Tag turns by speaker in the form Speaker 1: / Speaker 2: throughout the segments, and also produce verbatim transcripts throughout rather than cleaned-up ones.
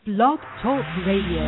Speaker 1: Blog Talk Radio.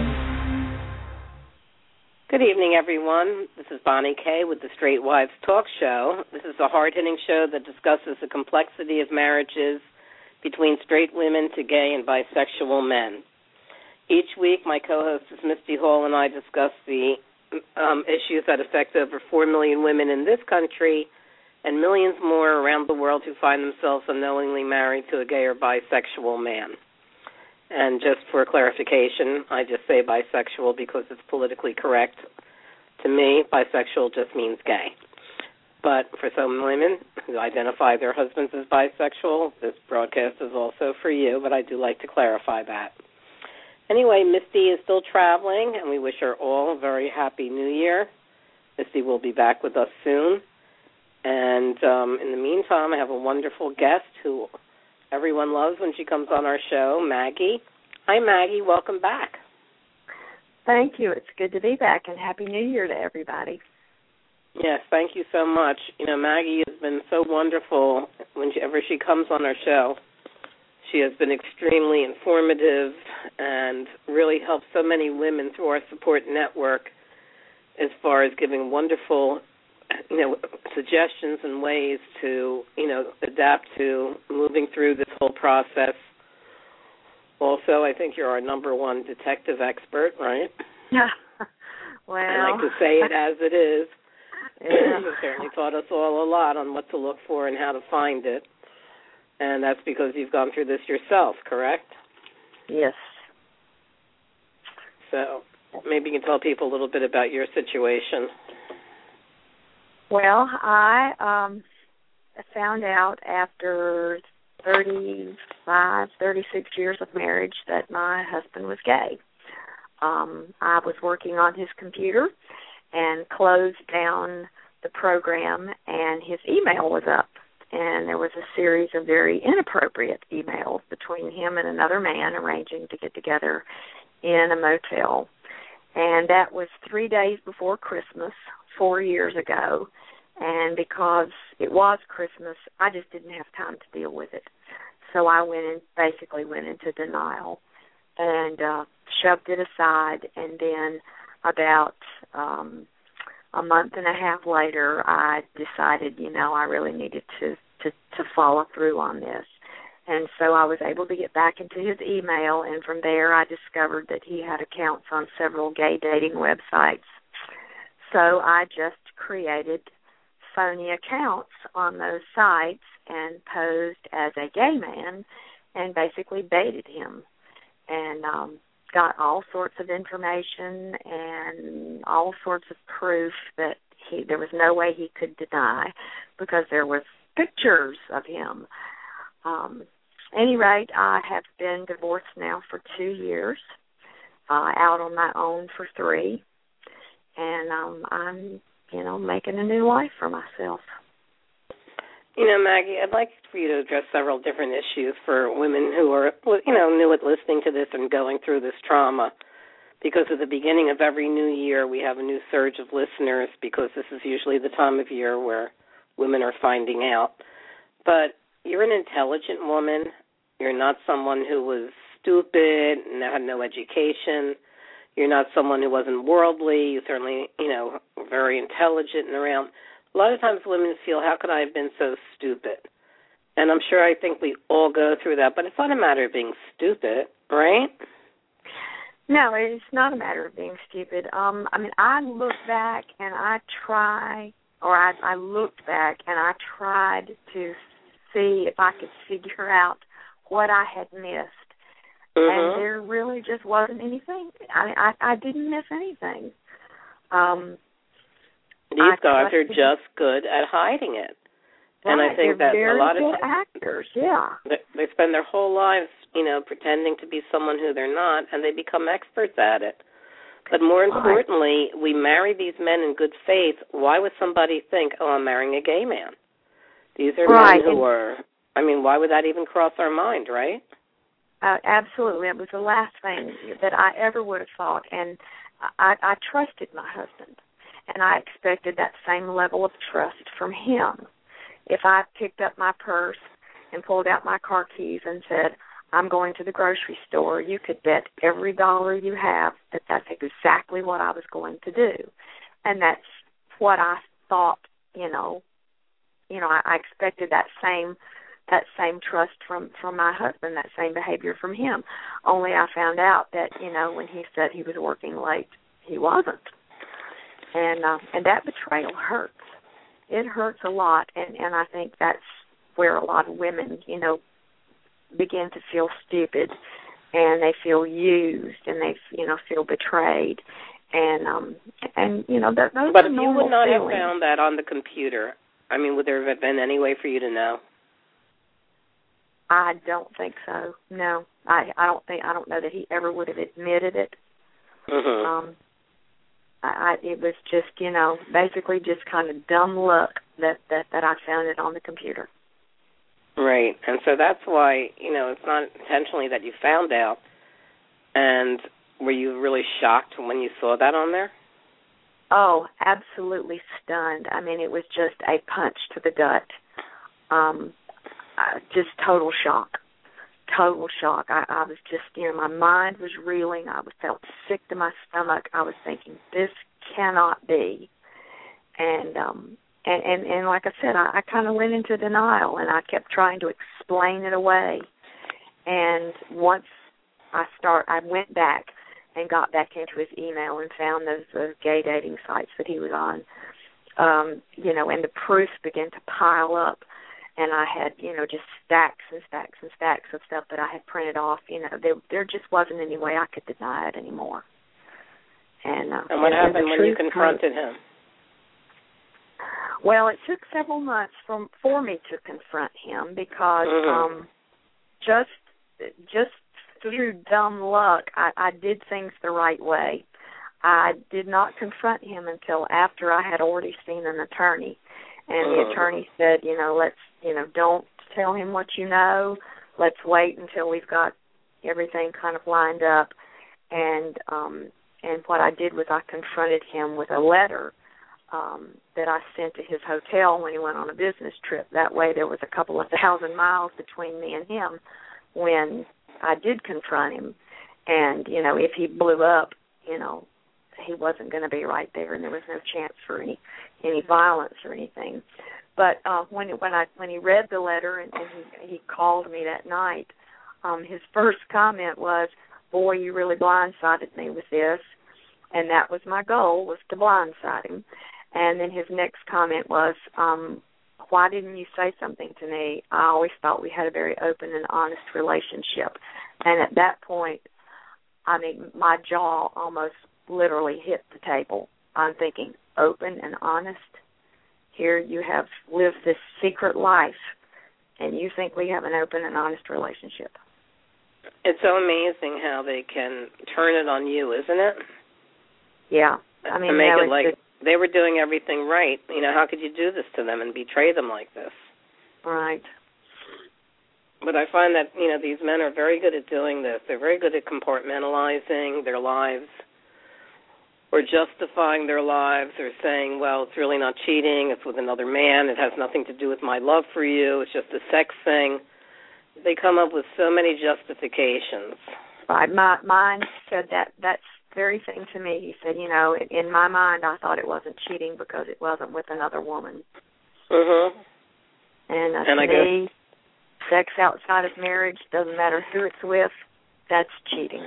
Speaker 2: Good evening, everyone. This is Bonnie Kay with the Straight Wives Talk Show. This is a hard-hitting show that discusses the complexity of marriages between straight women to gay and bisexual men. Each week, my co-hostess Misty Hall and I discuss the um, issues that affect over four million women in this country and millions more around the world who find themselves unknowingly married to a gay or bisexual man. And just for clarification, I just say bisexual because it's politically correct. To me, bisexual just means gay. But for some women who identify their husbands as bisexual, this broadcast is also for you, but I do like to clarify that. Anyway, Misty is still traveling, and we wish her all a very happy New Year. Misty will be back with us soon. And um, in the meantime, I have a wonderful guest who everyone loves when she comes on our show, Maggie. Hi, Maggie. Welcome back.
Speaker 3: Thank you. It's good to be back, and Happy New Year to everybody.
Speaker 2: Yes, thank you so much. You know, Maggie has been so wonderful whenever she comes on our show. She has been extremely informative and really helped so many women through our support network as far as giving wonderful you know, suggestions and ways to, you know, adapt to moving through this whole process. Also, I think you're our number one detective expert, right?
Speaker 3: Yeah. Well,
Speaker 2: I like to say it as it is.
Speaker 3: Yeah.
Speaker 2: You certainly taught us all a lot on what to look for and how to find it. And that's because you've gone through this yourself, correct?
Speaker 3: Yes.
Speaker 2: So maybe you can tell people a little bit about your situation.
Speaker 3: Well, I um, found out after thirty-five, thirty-six years of marriage that my husband was gay. Um, I was working on his computer and closed down the program, and his email was up. And there was a series of very inappropriate emails between him and another man arranging to get together in a motel. And that was three days before Christmas, four years ago. And because it was Christmas, I just didn't have time to deal with it. So I went and basically went into denial and uh, shoved it aside. And then about um, a month and a half later, I decided, you know, I really needed to, to, to follow through on this. And so I was able to get back into his email, and from there I discovered that he had accounts on several gay dating websites. So I just created phony accounts on those sites and posed as a gay man and basically baited him and um, got all sorts of information and all sorts of proof that he there was no way he could deny because there was pictures of him. Um, at any rate, I have been divorced now for two years, uh, out on my own for three, and um, I'm you know, making a new life for myself.
Speaker 2: You know, Maggie, I'd like for you to address several different issues for women who are, you know, new at listening to this and going through this trauma. Because at the beginning of every new year, we have a new surge of listeners because this is usually the time of year where women are finding out. But you're an intelligent woman. You're not someone who was stupid and had no education. You're not someone who wasn't worldly. You certainly, you know, very intelligent and around. A lot of times women feel, how could I have been so stupid? And I'm sure I think we all go through that, but it's not a matter of being stupid, right?
Speaker 3: No, it's not a matter of being stupid. Um, I mean, I look back and I try, or I, I looked back and I tried to see if I could figure out what I had missed. Mm-hmm. And there really just wasn't anything. I I, I didn't miss anything. Um,
Speaker 2: These I guys are just good at hiding it.
Speaker 3: Right,
Speaker 2: and I think that
Speaker 3: a
Speaker 2: lot
Speaker 3: good
Speaker 2: of
Speaker 3: actors, yeah.
Speaker 2: They, they spend their whole lives, you know, pretending to be someone who they're not, and they become experts at it. But more importantly, right. we marry these men in good faith. Why would somebody think, oh, I'm marrying a gay man? These are
Speaker 3: right.
Speaker 2: men who are, I mean, why would that even cross our mind, right?
Speaker 3: Uh, absolutely. It was the last thing that I ever would have thought. And I, I trusted my husband, and I expected that same level of trust from him. If I picked up my purse and pulled out my car keys and said, I'm going to the grocery store. You could bet every dollar you have that that's exactly what I was going to do. And that's what I thought, you know, you know, I, I expected that same that same trust from, from my husband, that same behavior from him. Only I found out that, you know, when he said he was working late, he wasn't. And uh, and that betrayal hurts. It hurts a lot, and, and I think that's where a lot of women, you know, begin to feel stupid, and they feel used, and they, you know, feel betrayed. And, um, and you know, that, those
Speaker 2: but
Speaker 3: are
Speaker 2: if you
Speaker 3: normal
Speaker 2: would not
Speaker 3: feelings.
Speaker 2: have found that on the computer, I mean, would there have been any way for you to know?
Speaker 3: I don't think so. No, I I don't think I don't know that he ever would have admitted it.
Speaker 2: Mm-hmm.
Speaker 3: Um, I, I it was just you know basically just kind of dumb luck that that that I found it on the computer.
Speaker 2: Right, and so that's why you know it's not intentionally that you found out. And were you really shocked when you saw that on there?
Speaker 3: Oh, absolutely stunned. I mean, it was just a punch to the gut. Um. Uh, just total shock, total shock. I, I was just, you know, my mind was reeling. I was, felt sick to my stomach. I was thinking, this cannot be. And um, and, and, and like I said, I, I kind of went into denial, and I kept trying to explain it away. And once I start, I went back and got back into his email and found those, those gay dating sites that he was on. Um, you know, and the proofs began to pile up. And I had, you know, just stacks and stacks and stacks of stuff that I had printed off. You know, there there just wasn't any way I could deny it anymore. And, uh,
Speaker 2: and what
Speaker 3: and
Speaker 2: happened when you
Speaker 3: truth
Speaker 2: confronted him?
Speaker 3: Well, it took several months from for me to confront him because
Speaker 2: mm-hmm.
Speaker 3: um, just just through dumb luck, I, I did things the right way. I did not confront him until after I had already seen an attorney. And the
Speaker 2: mm-hmm.
Speaker 3: attorney said, you know, let's, you know, don't tell him what you know. Let's wait until we've got everything kind of lined up. And um, and what I did was I confronted him with a letter um, that I sent to his hotel when he went on a business trip. That way there was a couple of thousand miles between me and him when I did confront him. And, you know, if he blew up, you know, he wasn't going to be right there, and there was no chance for any any violence or anything. But uh, when when I when he read the letter and, and he, he called me that night, um, his first comment was, "Boy, you really blindsided me with this," and that was my goal, was to blindside him. And then his next comment was, um, "Why didn't you say something to me? I always thought we had a very open and honest relationship." And at that point, I mean, my jaw almost literally hit the table. I'm thinking, open and honest? Here you have lived this secret life, and you think we have an open and honest relationship.
Speaker 2: It's so amazing how they can turn it on you, isn't it?
Speaker 3: Yeah. I mean,
Speaker 2: to make
Speaker 3: you know,
Speaker 2: it like
Speaker 3: just,
Speaker 2: they were doing everything right. You know, how could you do this to them and betray them like this?
Speaker 3: Right.
Speaker 2: But I find that, you know, these men are very good at doing this. They're very good at compartmentalizing their lives or justifying their lives or saying, well, it's really not cheating, it's with another man, it has nothing to do with my love for you, it's just a sex thing. They come up with so many justifications.
Speaker 3: Right. My mine said that that very thing to me. He said, you know, in my mind I thought it wasn't cheating because it wasn't with another woman.
Speaker 2: Mm-hmm.
Speaker 3: And, uh,
Speaker 2: and
Speaker 3: to
Speaker 2: I
Speaker 3: me,
Speaker 2: guess,
Speaker 3: sex outside of marriage, doesn't matter who it's with, that's cheating.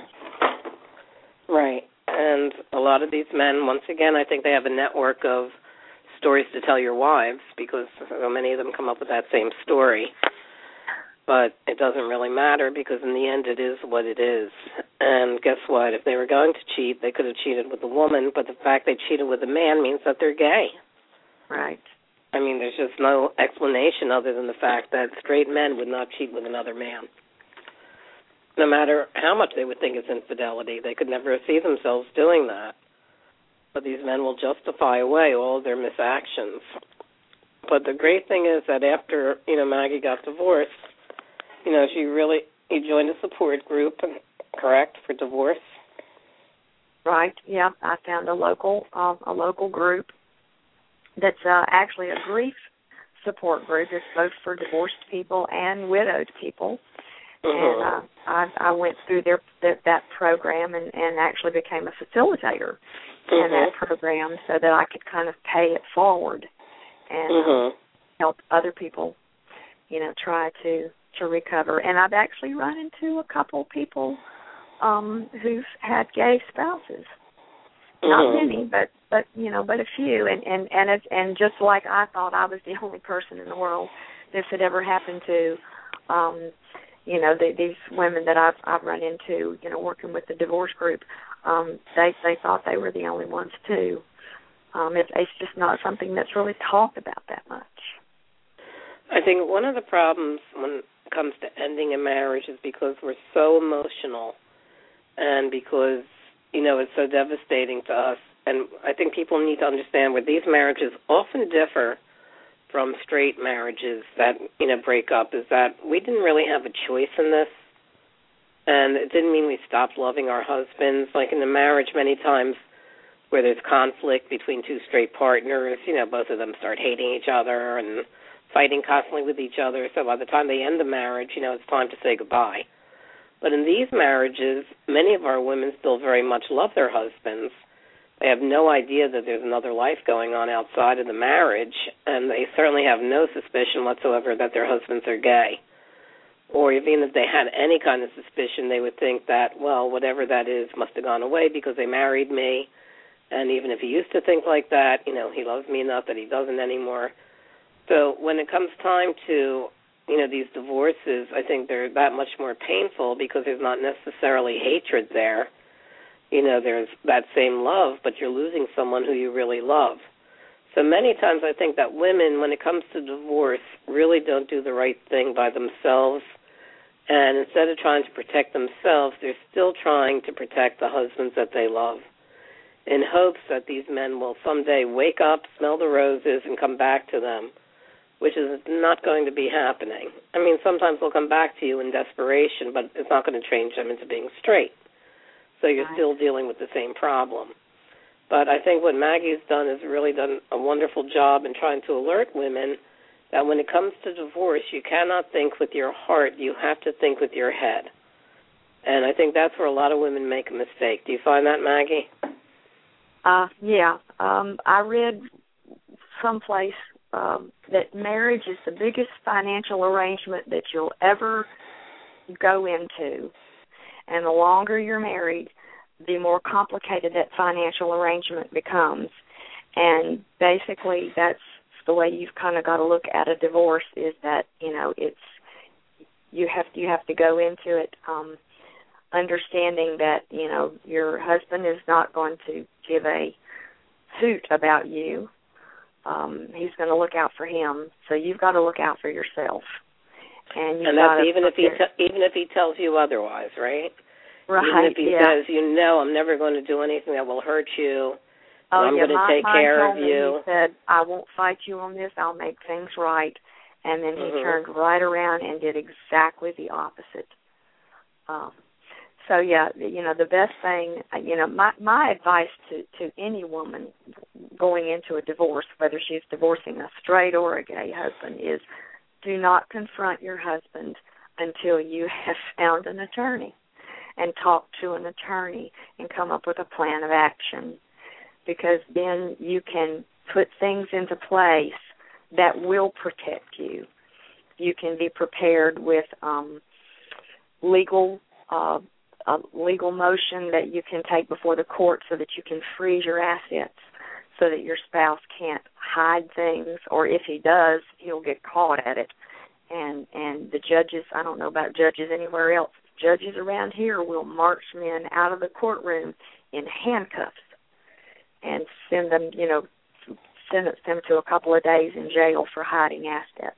Speaker 2: Right. And a lot of these men, once again, I think they have a network of stories to tell your wives because so many of them come up with that same story. But it doesn't really matter because in the end it is what it is. And guess what? If they were going to cheat, they could have cheated with a woman, but the fact they cheated with a man means that they're gay.
Speaker 3: Right.
Speaker 2: I mean, there's just no explanation other than the fact that straight men would not cheat with another man. No matter how much they would think it's infidelity, they could never see themselves doing that. But these men will justify away all of their misactions. But the great thing is that after, you know, Maggie got divorced, you know, she really, you joined a support group, correct, for divorce?
Speaker 3: Right, yeah. I found a local, uh, a local group that's uh, actually a grief support group. It's both for divorced people and widowed people. and uh, I, I went through their, their that program and, and actually became a facilitator mm-hmm. in that program so that I could kind of pay it forward and mm-hmm. uh, help other people, you know, try to, to recover. And I've actually run into a couple people um, who've had gay spouses. Mm-hmm. Not many, but, but you know, but a few. And and and, it's, and just like I thought I was the only person in the world this had ever happened to, um, you know, the, these women that I've I've run into, you know, working with the divorce group, um, they they thought they were the only ones too. Um, it's, it's just not something that's really talked about that much.
Speaker 2: I think one of the problems when it comes to ending a marriage is because we're so emotional, and because, you know, it's so devastating to us. And I think people need to understand where these marriages often differ from straight marriages that, you know, break up, is that we didn't really have a choice in this. And it didn't mean we stopped loving our husbands. Like in a marriage, many times where there's conflict between two straight partners, you know, both of them start hating each other and fighting constantly with each other. So by the time they end the marriage, you know, it's time to say goodbye. But in these marriages, many of our women still very much love their husbands. They have no idea that there's another life going on outside of the marriage, and they certainly have no suspicion whatsoever that their husbands are gay. Or even if they had any kind of suspicion, they would think that, well, whatever that is must have gone away because they married me, and even if he used to think like that, you know, he loves me enough that he doesn't anymore. So when it comes time to, you know, these divorces, I think they're that much more painful because there's not necessarily hatred there. You know, there's that same love, but you're losing someone who you really love. So many times I think that women, when it comes to divorce, really don't do the right thing by themselves. And instead of trying to protect themselves, they're still trying to protect the husbands that they love, in hopes that these men will someday wake up, smell the roses, and come back to them, which is not going to be happening. I mean, sometimes they'll come back to you in desperation, but it's not going to change them into being straight. So you're
Speaker 3: right.
Speaker 2: still dealing with the same problem. But I think what Maggie's done is really done a wonderful job in trying to alert women that when it comes to divorce, you cannot think with your heart. You have to think with your head. And I think that's where a lot of women make a mistake. Do you find that, Maggie?
Speaker 3: Uh, yeah. Um, I read someplace um, that marriage is the biggest financial arrangement that you'll ever go into. And the longer you're married, the more complicated that financial arrangement becomes. And basically that's the way you've kind of got to look at a divorce, is that, you know, it's you have you have to go into it um, understanding that, you know, your husband is not going to give a hoot about you. Um, he's going to look out for him. So you've got to look out for yourself. And, you've
Speaker 2: and that's
Speaker 3: got
Speaker 2: even if he te- even if he tells you otherwise, right?
Speaker 3: Right.
Speaker 2: Even if he
Speaker 3: yeah.
Speaker 2: says, you know, I'm never going to do anything that will hurt you.
Speaker 3: Oh,
Speaker 2: I'm
Speaker 3: yeah,
Speaker 2: going to
Speaker 3: my,
Speaker 2: take care of
Speaker 3: me,
Speaker 2: you.
Speaker 3: He said, I won't fight you on this. I'll make things right. And then he mm-hmm. turned right around and did exactly the opposite. Um, so, yeah, you know, the best thing, you know, my, my advice to, to any woman going into a divorce, whether she's divorcing a straight or a gay husband, is do not confront your husband until you have found an attorney and talk to an attorney and come up with a plan of action, because then you can put things into place that will protect you. You can be prepared with um, legal uh, a legal motion that you can take before the court so that you can freeze your assets so that your spouse can't hide things, or if he does, he'll get caught at it. And and the judges, I don't know about judges anywhere else, judges around here will march men out of the courtroom in handcuffs and send them, you know, sentence them to a couple of days in jail for hiding assets.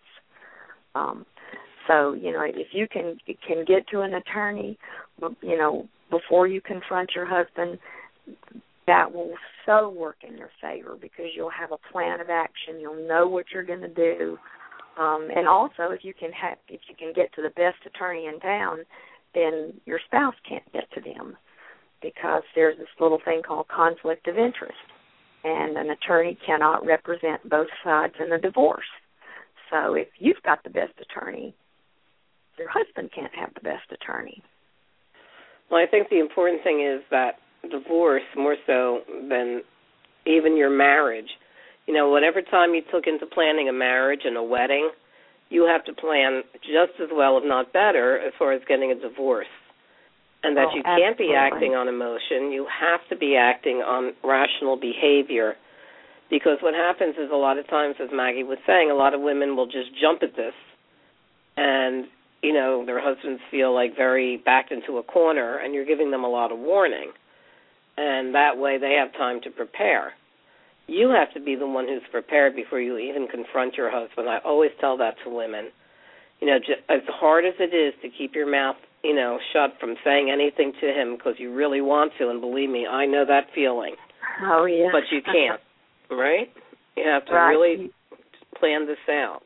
Speaker 3: Um, so, you know, if you can can get to an attorney, you know, before you confront your husband, that will so work in your favor, because you'll have a plan of action. You'll know what you're going to do. Um, and also, if you can have, if you can get to the best attorney in town, then your spouse can't get to them, because there's this little thing called conflict of interest, and an attorney cannot represent both sides in a divorce. So if you've got the best attorney, your husband can't have the best attorney.
Speaker 2: Well, I think the important thing is that divorce, more so than even your marriage, you know, whatever time you took into planning a marriage and a wedding, you have to plan just as well, if not better, as far as getting a divorce. And that
Speaker 3: oh,
Speaker 2: you can't
Speaker 3: absolutely.
Speaker 2: be acting on emotion. You have to be acting on rational behavior. Because what happens is a lot of times, as Maggie was saying, a lot of women will just jump at this. And, you know, their husbands feel like very backed into a corner, and you're giving them a lot of warning. And that way they have time to prepare. You have to be the one who's prepared before you even confront your husband. I always tell that to women. You know, just, as hard as it is to keep your mouth, you know, shut from saying anything to him because you really want to, and believe me, I know that feeling.
Speaker 3: Oh, yeah.
Speaker 2: But you can't, right? You have to
Speaker 3: right.
Speaker 2: really plan this out.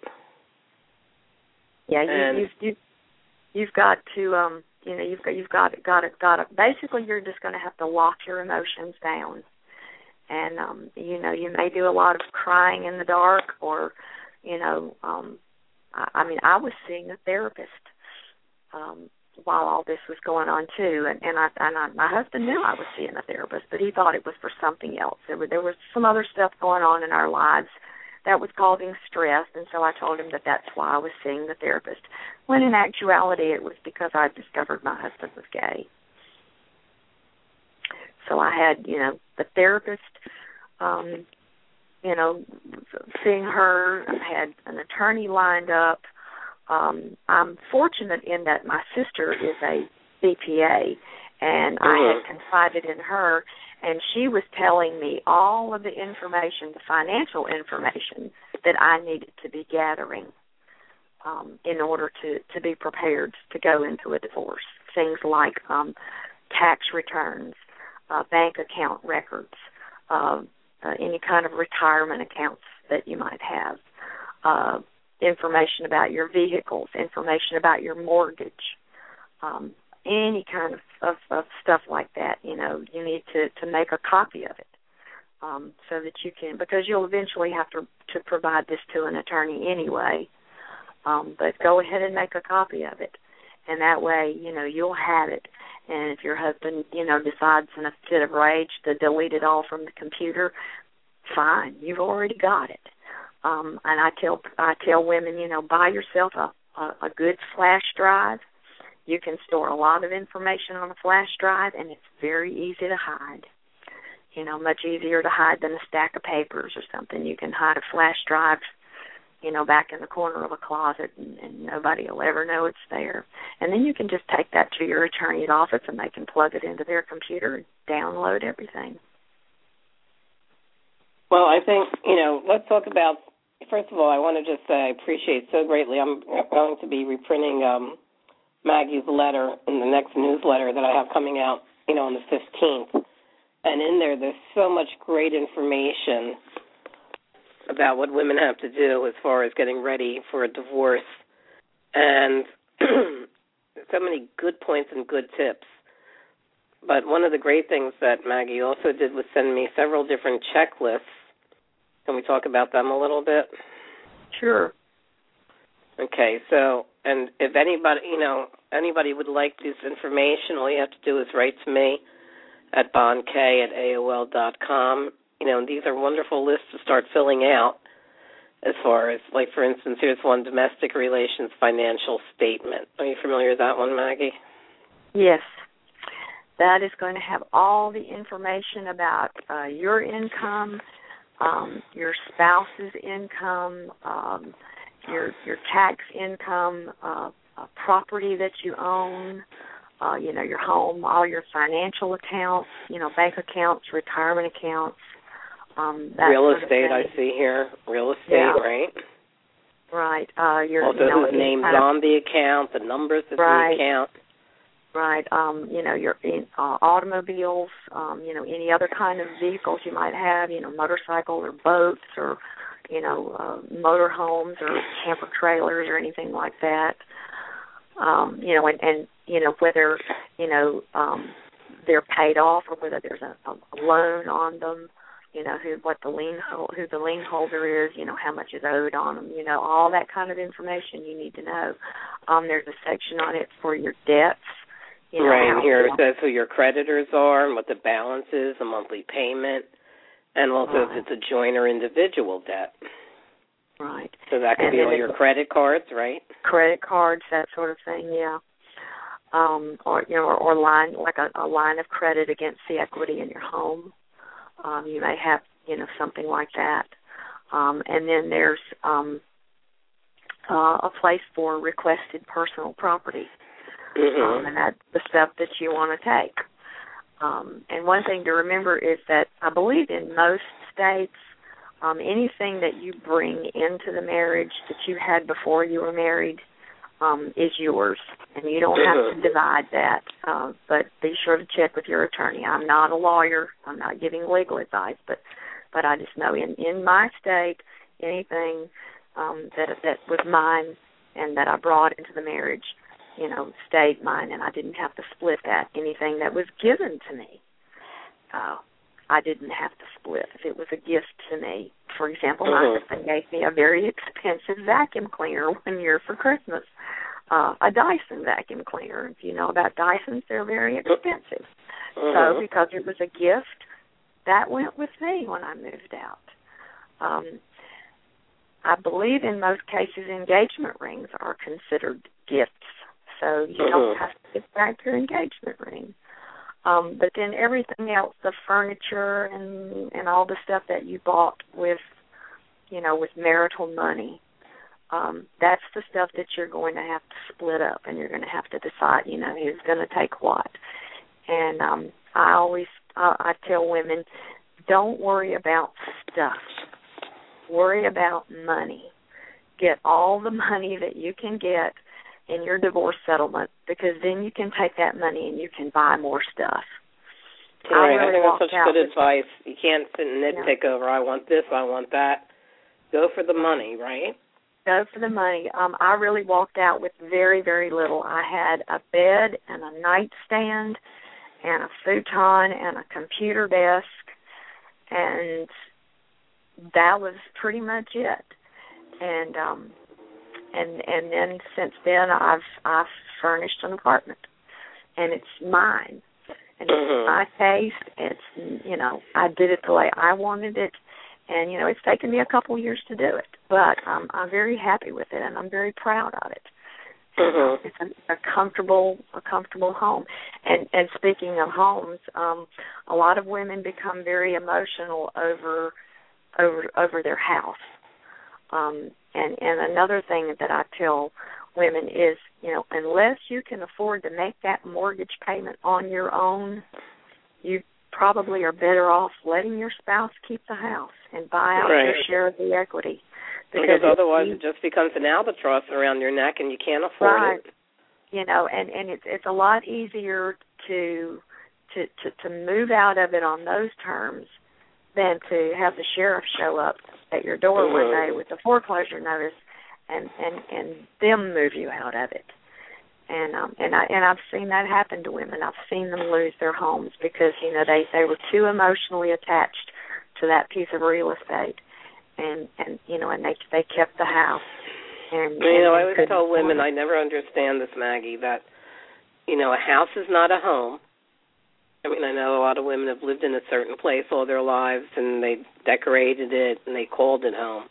Speaker 3: Yeah, you, you've, you've, you've got to, um, you know, you've got, you've got, got to, got to, basically you're just going to have to lock your emotions down. And, um, you know, you may do a lot of crying in the dark or, you know, um, I, I mean, I was seeing a therapist um, while all this was going on, too. And, and, I, and I, my husband knew I was seeing a therapist, but he thought it was for something else. There, were, there was some other stuff going on in our lives that was causing stress, and so I told him that that's why I was seeing the therapist, when in actuality it was because I discovered my husband was gay. So I had, you know, the therapist, um, you know, seeing her. I had an attorney lined up. Um, I'm fortunate in that my sister is a C P A, and I had confided in her, and she was telling me all of the information, the financial information that I needed to be gathering um, in order to, to be prepared to go into a divorce. Things like um, tax returns, Uh, bank account records, uh, uh, any kind of retirement accounts that you might have, uh, information about your vehicles, information about your mortgage, um, any kind of, of, of stuff like that. You know, you need to, to make a copy of it um, so that you can, because you'll eventually have to, to provide this to an attorney anyway, um, but go ahead and make a copy of it. And that way, you know, you'll have it. And if your husband, you know, decides in a fit of rage to delete it all from the computer, fine, you've already got it. Um, and I tell I tell women, you know, buy yourself a, a, a good flash drive. You can store a lot of information on a flash drive, and it's very easy to hide. You know, much easier to hide than a stack of papers or something. You can hide a flash drive, you know, back in the corner of a closet, and, and nobody will ever know it's there. And then you can just take that to your attorney's office, and they can plug it into their computer and download everything.
Speaker 2: Well, I think, you know, let's talk about, first of all, I want to just say I appreciate so greatly. I'm going to be reprinting um, Maggie's letter in the next newsletter that I have coming out, you know, on the fifteenth. And in there, there's so much great information about what women have to do as far as getting ready for a divorce. And so many good points and good tips. But one of the great things that Maggie also did was send me several different checklists. Can we talk about them a little bit?
Speaker 3: Sure.
Speaker 2: Okay, so, and if anybody, you know, anybody would like this information, all you have to do is write to me at bondk at A O L dot com. You know, these are wonderful lists to start filling out as far as, like, for instance, here's one, domestic relations financial statement. Are you familiar with that one, Maggie?
Speaker 3: Yes. That is going to have all the information about uh, your income, um, your spouse's income, um, your your tax income, uh, uh, property that you own, uh, you know, your home, all your financial accounts, you know, bank accounts, retirement accounts. Um, that
Speaker 2: Real
Speaker 3: sort of
Speaker 2: estate,
Speaker 3: thing.
Speaker 2: I see here. Real estate,
Speaker 3: yeah.
Speaker 2: right?
Speaker 3: Right. Uh, your,
Speaker 2: also,
Speaker 3: you know,
Speaker 2: whose name's
Speaker 3: kind of,
Speaker 2: on the account, the numbers of
Speaker 3: right.
Speaker 2: the account.
Speaker 3: Right. Um, you know, your uh, automobiles, um, you know, any other kind of vehicles you might have, you know, motorcycles or boats or, you know, uh, motor homes or camper trailers or anything like that. Um, you know, and, and, you know, whether, you know, um, they're paid off or whether there's a, a loan on them. you know, who what the lien who the lien holder is, you know, how much is owed on them, you know, all that kind of information you need to know. Um, there's a section on it for your debts. You know,
Speaker 2: right,
Speaker 3: how,
Speaker 2: here
Speaker 3: you
Speaker 2: it
Speaker 3: know,
Speaker 2: says who your creditors are and what the balance is, the monthly payment, and also
Speaker 3: right.
Speaker 2: if it's a joint or individual debt.
Speaker 3: Right.
Speaker 2: So that could
Speaker 3: and
Speaker 2: be all your credit cards, right?
Speaker 3: Credit cards, that sort of thing, yeah. Um, or you know, or, or line like a, a line of credit against the equity in your home. Um, you may have, you know, something like that. Um, and then there's um, uh, a place for requested personal property.
Speaker 2: Mm-hmm.
Speaker 3: Um, and that's the stuff that you want to take. Um, and one thing to remember is that I believe in most states, um, anything that you bring into the marriage that you had before you were married um, is yours, and you don't
Speaker 2: mm-hmm.
Speaker 3: have to divide that. Uh, but be sure to check with your attorney. I'm not a lawyer. I'm not giving legal advice, but but I just know in, in my state, anything um, that that was mine and that I brought into the marriage, you know, stayed mine, and I didn't have to split that. Anything that was given to me, uh, I didn't have to split. If it was a gift to me, for example,
Speaker 2: mm-hmm.
Speaker 3: my husband gave me a very expensive vacuum cleaner one year for Christmas, uh, a Dyson vacuum cleaner. If you know about Dysons, they're very expensive.
Speaker 2: Mm-hmm.
Speaker 3: So because it was a gift, that went with me when I moved out. Um, I believe in most cases engagement rings are considered gifts. So you mm-hmm. don't have to give back your engagement ring. Um, but then everything else, the furniture and, and all the stuff that you bought with, you know, with marital money, um, that's the stuff that you're going to have to split up, and you're going to have to decide, you know, who's going to take what. And um, I always, uh, I tell women, don't worry about stuff. Worry about money. Get all the money that you can get in your divorce settlement, because then you can take that money and you can buy more stuff.
Speaker 2: Right,
Speaker 3: I, really
Speaker 2: I think that's such good advice. You can't sit and nitpick
Speaker 3: you know,
Speaker 2: over, I want this, I want that. Go for the money, right?
Speaker 3: Go for the money. Um, I really walked out with very, very little. I had a bed and a nightstand and a futon and a computer desk, and that was pretty much it. And um And and then since then, I've I've furnished an apartment, and it's mine, and
Speaker 2: mm-hmm.
Speaker 3: it's my taste. It's, you know, I did it the way I wanted it, and you know, it's taken me a couple of years to do it, but um, I'm very happy with it, and I'm very proud of it.
Speaker 2: Mm-hmm.
Speaker 3: It's a, a comfortable a comfortable home. And and speaking of homes, um, a lot of women become very emotional over over over their house. Um, and, and another thing that I tell women is, you know, unless you can afford to make that mortgage payment on your own, you probably are better off letting your spouse keep the house and buy out
Speaker 2: right.
Speaker 3: your share of the equity.
Speaker 2: Because, because otherwise you, it just becomes an albatross around your neck and you can't afford
Speaker 3: right.
Speaker 2: it.
Speaker 3: You know, and, and it's it's a lot easier to, to to to move out of it on those terms than to have the sheriff show up at your door
Speaker 2: mm-hmm.
Speaker 3: one day with a foreclosure notice and, and, and them move you out of it. And um and I and I've seen that happen to women. I've seen them lose their homes because, you know, they, they were too emotionally attached to that piece of real estate, and, and you know, and they they kept the house. And,
Speaker 2: you
Speaker 3: and
Speaker 2: know, I always tell women, I never understand this, Maggie, that, you know, a house is not a home. I mean, I know a lot of women have lived in a certain place all their lives, and they decorated it, and they called it home.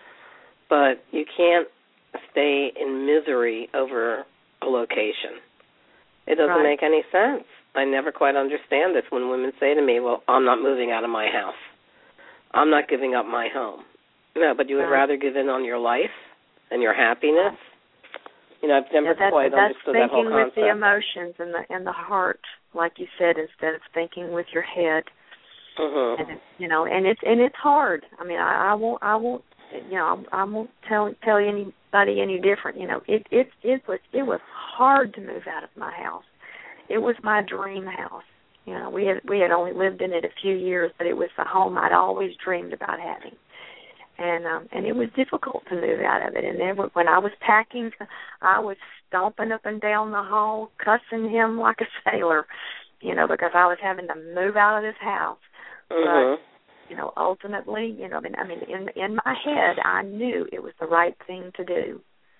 Speaker 2: But you can't stay in misery over a location. It doesn't
Speaker 3: right.
Speaker 2: make any sense. I never quite understand this when women say to me, well, I'm not moving out of my house. I'm not giving up my home. No, but you would right. rather give in on your life and your happiness? You know, I've never
Speaker 3: yeah, that's,
Speaker 2: quite
Speaker 3: that's
Speaker 2: understood that whole concept.
Speaker 3: That's thinking with the emotions and the and the heart, like you said, instead of thinking with your head.
Speaker 2: Mm-hmm.
Speaker 3: And it, you know, and it's and it's hard. I mean, I, I won't, I won't, you know, I won't tell tell anybody any different. You know, it it it was it was hard to move out of my house. It was my dream house. You know, we had we had only lived in it a few years, but it was the home I'd always dreamed about having. And um, and it was difficult to move out of it. And then when I was packing, I was stomping up and down the hall, cussing him like a sailor, you know, because I was having to move out of this house.
Speaker 2: Mm-hmm.
Speaker 3: you know, ultimately, you know, I mean, I mean, in in my head, I knew it was the right thing to do.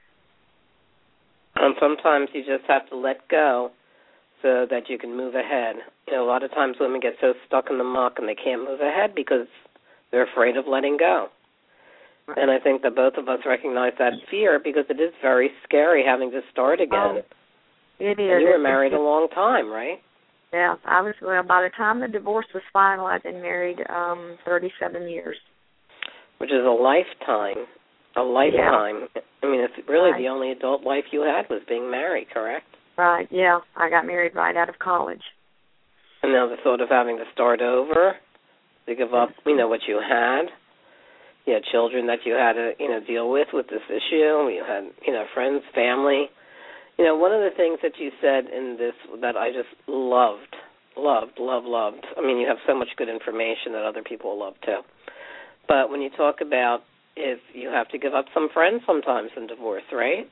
Speaker 2: And sometimes you just have to let go so that you can move ahead. You know, a lot of times women get so stuck in the muck and they can't move ahead because they're afraid of letting go. Right. And I think that both of us recognize that fear because it is very scary having to start again.
Speaker 3: Oh, it is.
Speaker 2: And you were married a long time, right?
Speaker 3: Yeah, I was. Well, by the time the divorce was final, I'd been married um, thirty-seven years,
Speaker 2: which is a lifetime. A lifetime. Yeah. I mean, it's really
Speaker 3: right.
Speaker 2: the only adult life you had was being married, correct?
Speaker 3: Right. Yeah, I got married right out of college.
Speaker 2: And now the thought of having to start over, to give up, you know, what you had. You had children that you had to, you know, deal with with this issue. You had, you know, friends, family. You know, one of the things that you said in this that I just loved, loved, loved, loved. I mean, you have so much good information that other people will love too. But when you talk about if you have to give up some friends sometimes in divorce, right?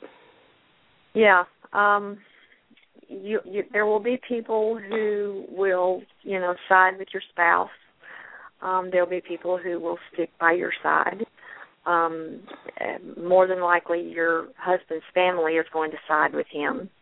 Speaker 3: Yeah. Um, you, you, there will be people who will, you know, side with your spouse. Um, there'll be people who will stick by your side. Um, more than likely, your husband's family is going to side with him.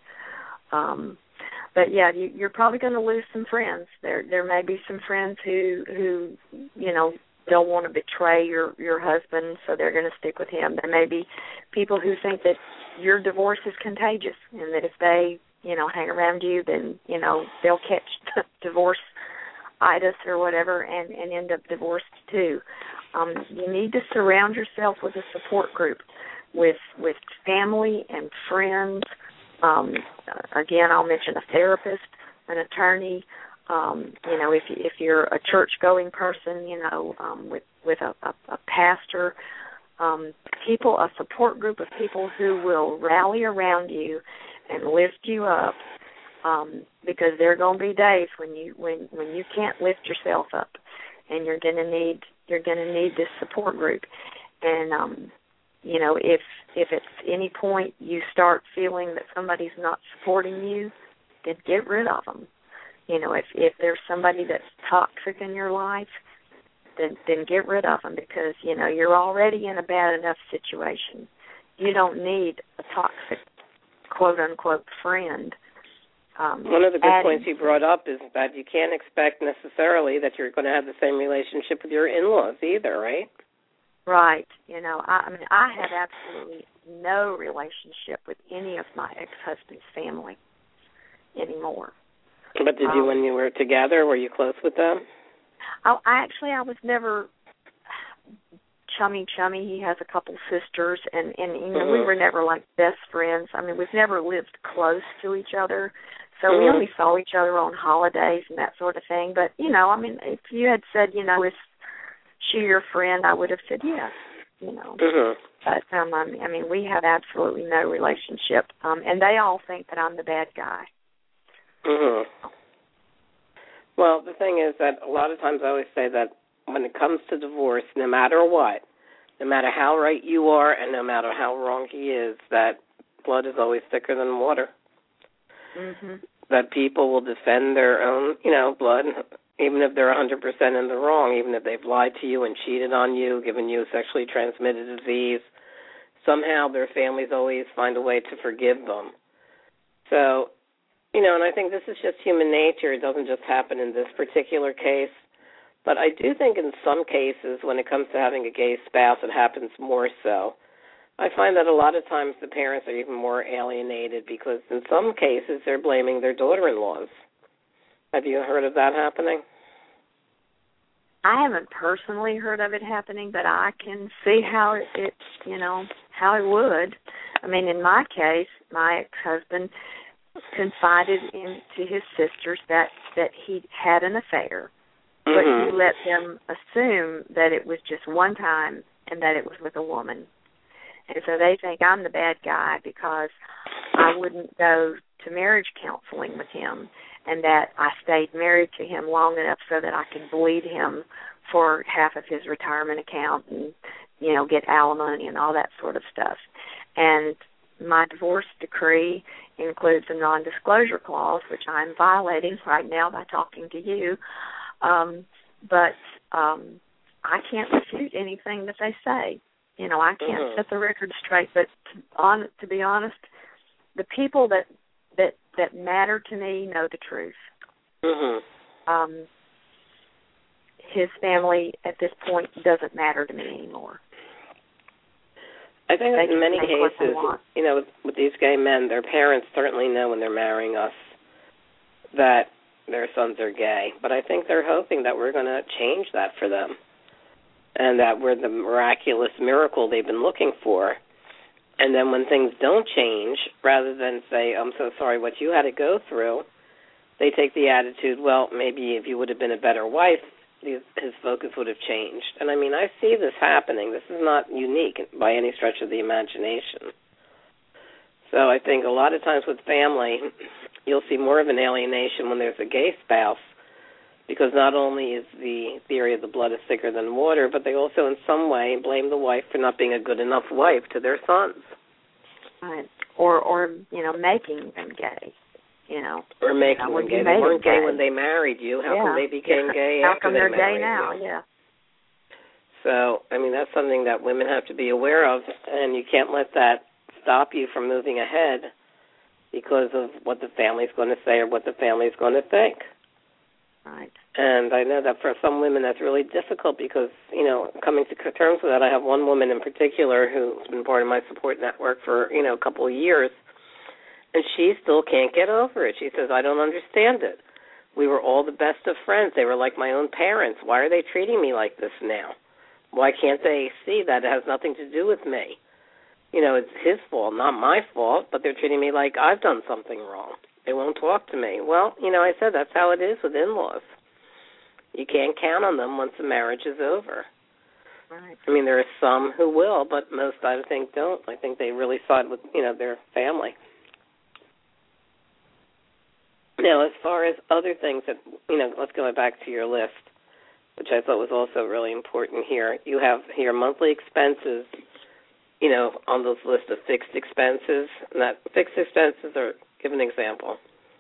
Speaker 3: Um, but yeah, you, you're probably going to lose some friends. There, there may be some friends who, who, you know, don't want to betray your, your husband, so they're going to stick with him. There may be people who think that your divorce is contagious, and that if they, you know, hang around you, then, you know, they'll catch divorce-itis or whatever and, and end up divorced too. Um, you need to surround yourself with a support group, with with family and friends. Um, again, I'll mention a therapist, an attorney. Um, you know, if if you're a church-going person, you know, um, with with a, a, a pastor, um, people, a support group of people who will rally around you and lift you up. Um, because there are going to be days when you when when you can't lift yourself up, and you're going to need you're going to need this support group. And um, you know, if if at any point you start feeling that somebody's not supporting you, then get rid of them. You know, if if there's somebody that's toxic in your life, then then get rid of them, because you know you're already in a bad enough situation. You don't need a toxic, quote unquote, friend. Um,
Speaker 2: One of the good
Speaker 3: adding,
Speaker 2: points you brought up is that you can't expect necessarily that you're going to have the same relationship with your in-laws either, right?
Speaker 3: Right. You know, I, I mean, I have absolutely no relationship with any of my ex-husband's family anymore.
Speaker 2: But did you, um, when you were together, were you close with them?
Speaker 3: I, I actually, I was never chummy chummy. He has a couple sisters, and, and you know, mm-hmm. we were never like best friends. I mean, we've never lived close to each other. So mm-hmm. we only saw each other on holidays and that sort of thing. But, you know, I mean, if you had said, you know, is she your friend, I would have said yes, you know.
Speaker 2: Mm-hmm.
Speaker 3: But, um, I mean, we have absolutely no relationship. Um, and they all think that I'm the bad guy.
Speaker 2: Mm-hmm. Well, the thing is that a lot of times I always say that when it comes to divorce, no matter what, no matter how right you are and no matter how wrong he is, that blood is always thicker than water.
Speaker 3: Mm-hmm.
Speaker 2: That people will defend their own, you know, blood, even if they're one hundred percent in the wrong, even if they've lied to you and cheated on you, given you sexually transmitted disease. Somehow their families always find a way to forgive them. So, you know, and I think this is just human nature. It doesn't just happen in this particular case. But I do think in some cases when it comes to having a gay spouse, it happens more so. I find that a lot of times the parents are even more alienated because in some cases they're blaming their daughter-in-laws. Have you heard of that happening?
Speaker 3: I haven't personally heard of it happening, but I can see how it, it you know, how it would. I mean, in my case, my ex-husband confided into his sisters that, that he had an affair, but mm-hmm. he let them assume that it was just one time and that it was with a woman. And so they think I'm the bad guy because I wouldn't go to marriage counseling with him, and that I stayed married to him long enough so that I could bleed him for half of his retirement account and, you know, get alimony and all that sort of stuff. And my divorce decree includes a non-disclosure clause, which I'm violating right now by talking to you. Um, but um, I can't refute anything that they say. You know, I can't
Speaker 2: mm-hmm.
Speaker 3: set the record straight. But to, on, to be honest, the people that, that that matter to me know the truth.
Speaker 2: Mm-hmm.
Speaker 3: Um, his family at this point doesn't matter to me anymore.
Speaker 2: I think
Speaker 3: they
Speaker 2: in many cases, you know, with, with these gay men, their parents certainly know when they're marrying us that their sons are gay. But I think they're hoping that we're going to change that for them and that we're the miraculous miracle they've been looking for. And then when things don't change, rather than say, I'm so sorry what you had to go through, they take the attitude, well, maybe if you would have been a better wife, his focus would have changed. And, I mean, I see this happening. This is not unique by any stretch of the imagination. So I think a lot of times with family, you'll see more of an alienation when there's a gay spouse, because not only is the theory of the blood is thicker than water, but they also in some way blame the wife for not being a good enough wife to their sons.
Speaker 3: Right. Or, or you know, making them gay. You know,
Speaker 2: or making
Speaker 3: you know,
Speaker 2: them gay. They weren't gay, gay when they married you. How
Speaker 3: yeah.
Speaker 2: come they became
Speaker 3: yeah.
Speaker 2: gay
Speaker 3: How
Speaker 2: after
Speaker 3: come
Speaker 2: they
Speaker 3: they're
Speaker 2: married
Speaker 3: gay now?
Speaker 2: you?
Speaker 3: Yeah.
Speaker 2: So, I mean, that's something that women have to be aware of, and you can't let that stop you from moving ahead because of what the family's going to say or what the family's going to think.
Speaker 3: Right.
Speaker 2: And I know that for some women that's really difficult because, you know, coming to terms with that, I have one woman in particular who's been part of my support network for, you know, a couple of years, and she still can't get over it. She says, I don't understand it. We were all the best of friends. They were like my own parents. Why are they treating me like this now? Why can't they see that it has nothing to do with me? You know, it's his fault, not my fault, but they're treating me like I've done something wrong. They won't talk to me. Well, you know, I said that's how it is with in-laws. You can't count on them once the marriage is over.
Speaker 3: Right.
Speaker 2: I mean, there are some who will, but most, I think, don't. I think they really side with, you know, their family. Now, as far as other things that, you know, let's go back to your list, which I thought was also really important here. You have here monthly expenses, you know, on those list of fixed expenses. And that fixed expenses are, give an example.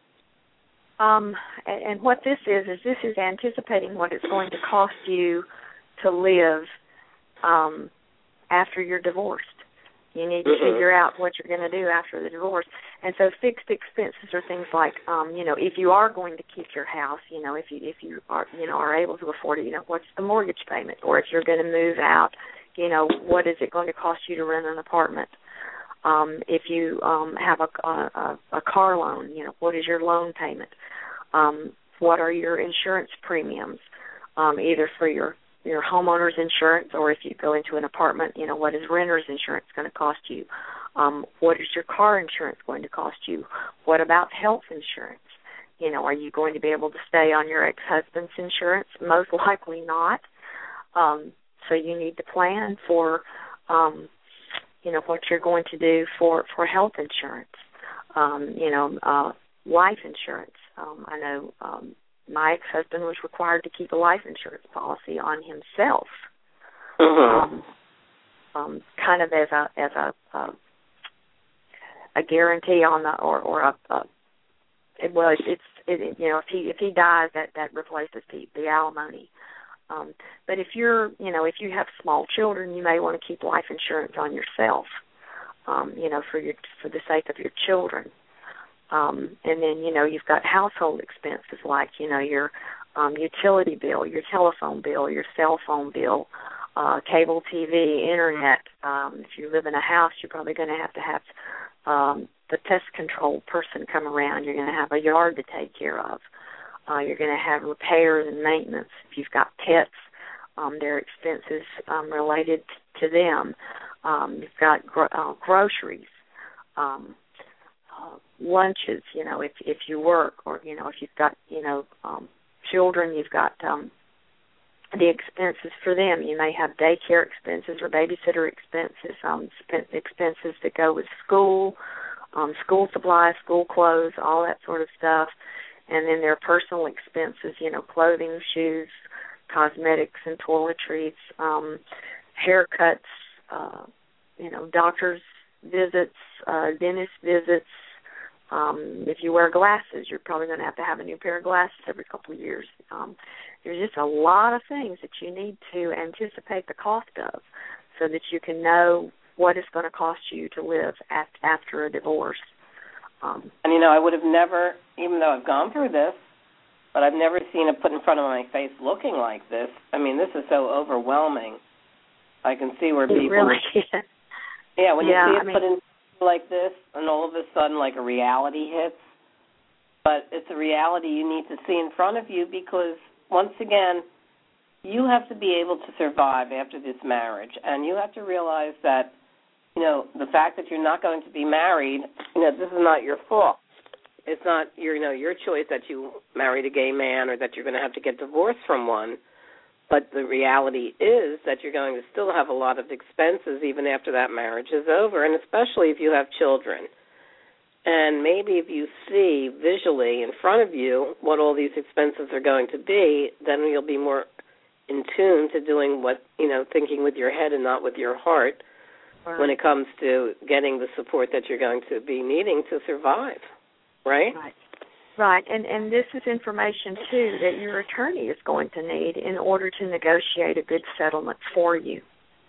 Speaker 3: Um, and, and what this is, is this is anticipating what it's going to cost you to live um, after you're divorced. You need to
Speaker 2: mm-hmm.
Speaker 3: figure out what you're going to do after the divorce. And so fixed expenses are things like, um, you know, if you are going to keep your house, you know, if you if you are, you know, are able to afford it, you know, what's the mortgage payment? Or if you're going to move out, you know, what is it going to cost you to rent an apartment? Um, if you um, have a, a, a car loan, you know, what is your loan payment? Um, what are your insurance premiums, um, either for your your homeowner's insurance, or if you go into an apartment, you know, what is renter's insurance going to cost you? Um, what is your car insurance going to cost you? What about health insurance? You know, are you going to be able to stay on your ex-husband's insurance? Most likely not. Um, so you need to plan for, um, you know, what you're going to do for, for health insurance. Um, you know, uh, life insurance. Um, I know um, my ex-husband was required to keep a life insurance policy on himself,
Speaker 2: mm-hmm.
Speaker 3: um, um, kind of as a as a a, a guarantee on the or or a, a it, well it's, it's it, you know if he if he dies that that replaces the the alimony. Um, but if you're you know if you have small children, you may want to keep life insurance on yourself, um, you know for your for the sake of your children. Um, and then, you know, you've got household expenses like, you know, your um, utility bill, your telephone bill, your cell phone bill, uh, cable T V, internet. Um, if you live in a house, you're probably going to have to have um, the pest control person come around. You're going to have a yard to take care of. Uh, you're going to have repairs and maintenance. If you've got pets, um, there are expenses um, related to them. Um, you've got gro- uh, groceries. Um Uh, lunches, you know, if if you work, or you know, if you've got you know um, children, you've got um, the expenses for them. You may have daycare expenses or babysitter expenses, um, sp- expenses that go with school, um, school supplies, school clothes, all that sort of stuff. And then there are personal expenses, you know, clothing, shoes, cosmetics, and toiletries, um, haircuts, uh, you know, doctor's visits, uh, dentist visits. Um, if you wear glasses, you're probably going to have to have a new pair of glasses every couple of years. Um, there's just a lot of things that you need to anticipate the cost of so that you can know what it's going to cost you to live after, after a divorce. Um,
Speaker 2: and, you know, I would have never, even though I've gone through this, but I've never seen it put in front of my face looking like this. I mean, this is so overwhelming. I can see where people...
Speaker 3: Really is.
Speaker 2: Yeah, when
Speaker 3: yeah,
Speaker 2: you see it
Speaker 3: I mean,
Speaker 2: put in like this, and all of a sudden, like a reality hits. But it's a reality you need to see in front of you because, once again, you have to be able to survive after this marriage, and you have to realize that, you know, the fact that you're not going to be married, you know, this is not your fault. It's not your, you know, your choice that you married a gay man or that you're going to have to get divorced from one. But the reality is that you're going to still have a lot of expenses even after that marriage is over, and especially if you have children. And maybe if you see visually in front of you what all these expenses are going to be, then you'll be more in tune to doing what, you know, thinking with your head and not with your heart
Speaker 3: right.
Speaker 2: when it comes to getting the support that you're going to be needing to survive, right?
Speaker 3: Right. Right, and, and this is information, too, that your attorney is going to need in order to negotiate a good settlement for you.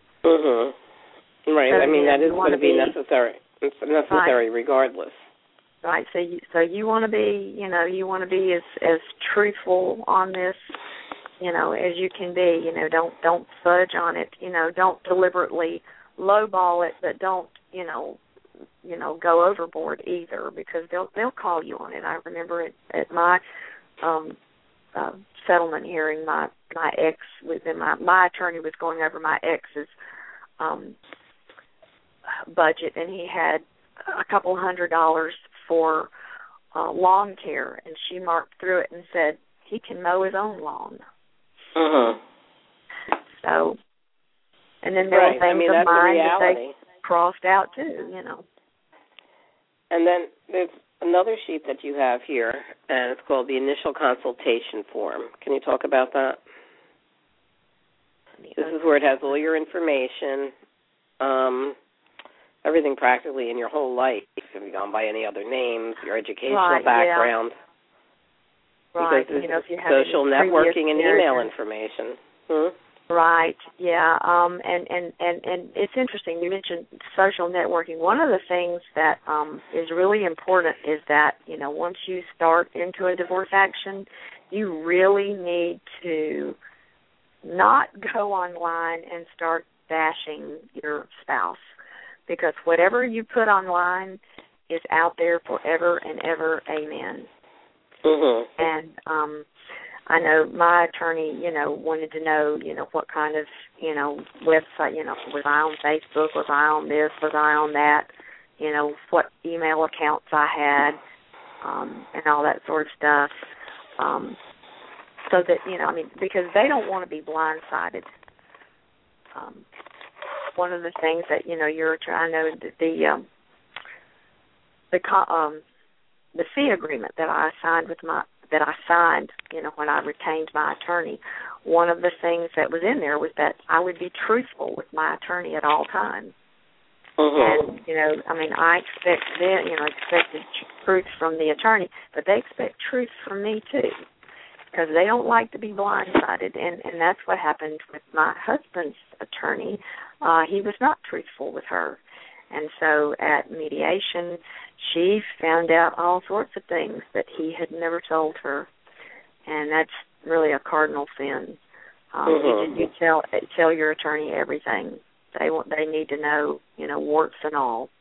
Speaker 2: Mm-hmm. Right,
Speaker 3: so,
Speaker 2: I mean,
Speaker 3: yeah,
Speaker 2: that is going to be, be necessary. It's necessary
Speaker 3: right.
Speaker 2: regardless.
Speaker 3: Right, so you, so you want to be, you know, you want to be as, as truthful on this, you know, as you can be. You know, don't don't fudge on it. You know, don't deliberately lowball it, but don't, you know, you know, go overboard either because they'll they'll call you on it. I remember at, at my um, uh, settlement hearing, my my ex was in my my attorney was going over my ex's um, budget, and he had a couple hundred dollars for uh, lawn care, and she marked through it and said he can mow his own lawn.
Speaker 2: Mm-hmm.
Speaker 3: So, and then there
Speaker 2: right.
Speaker 3: were things
Speaker 2: I mean,
Speaker 3: of
Speaker 2: that's
Speaker 3: mine
Speaker 2: the
Speaker 3: that
Speaker 2: reality.
Speaker 3: they crossed out too, you know.
Speaker 2: And then there's another sheet that you have here, and it's called the initial consultation form. Can you talk about that? This is where it has all your information, um, everything practically in your whole life. Have you gone by any other names, your educational
Speaker 3: right,
Speaker 2: background?
Speaker 3: Yeah. Right.
Speaker 2: Because
Speaker 3: you know, if you have
Speaker 2: social networking and email
Speaker 3: and,
Speaker 2: information. Hmm?
Speaker 3: Right, yeah, um, and, and, and, and it's interesting, you mentioned social networking. One of the things that um, is really important is that, you know, once you start into a divorce action, you really need to not go online and start bashing your spouse, because whatever you put online is out there forever and ever, amen.
Speaker 2: Mm-hmm.
Speaker 3: And um I know my attorney, you know, wanted to know, you know, what kind of, you know, website, you know, was I on Facebook, was I on this, was I on that, you know, what email accounts I had, um, and all that sort of stuff. Um, so that, you know, I mean, because they don't want to be blindsided. Um, one of the things that, you know, you're trying to, the, the, um, the, um, the fee agreement that I signed with my, that I signed, you know, when I retained my attorney, one of the things that was in there was that I would be truthful with my attorney at all times.
Speaker 2: Mm-hmm.
Speaker 3: And, you know, I mean, I expect them, you know, expected truth from the attorney, but they expect truth from me too, because they don't like to be blindsided, and, and that's what happened with my husband's attorney. Uh, he was not truthful with her. And so at mediation, she found out all sorts of things that he had never told her, and that's really a cardinal sin. Um,
Speaker 2: mm-hmm.
Speaker 3: You, you tell tell your attorney everything. They want they need to know, you know, warts and all.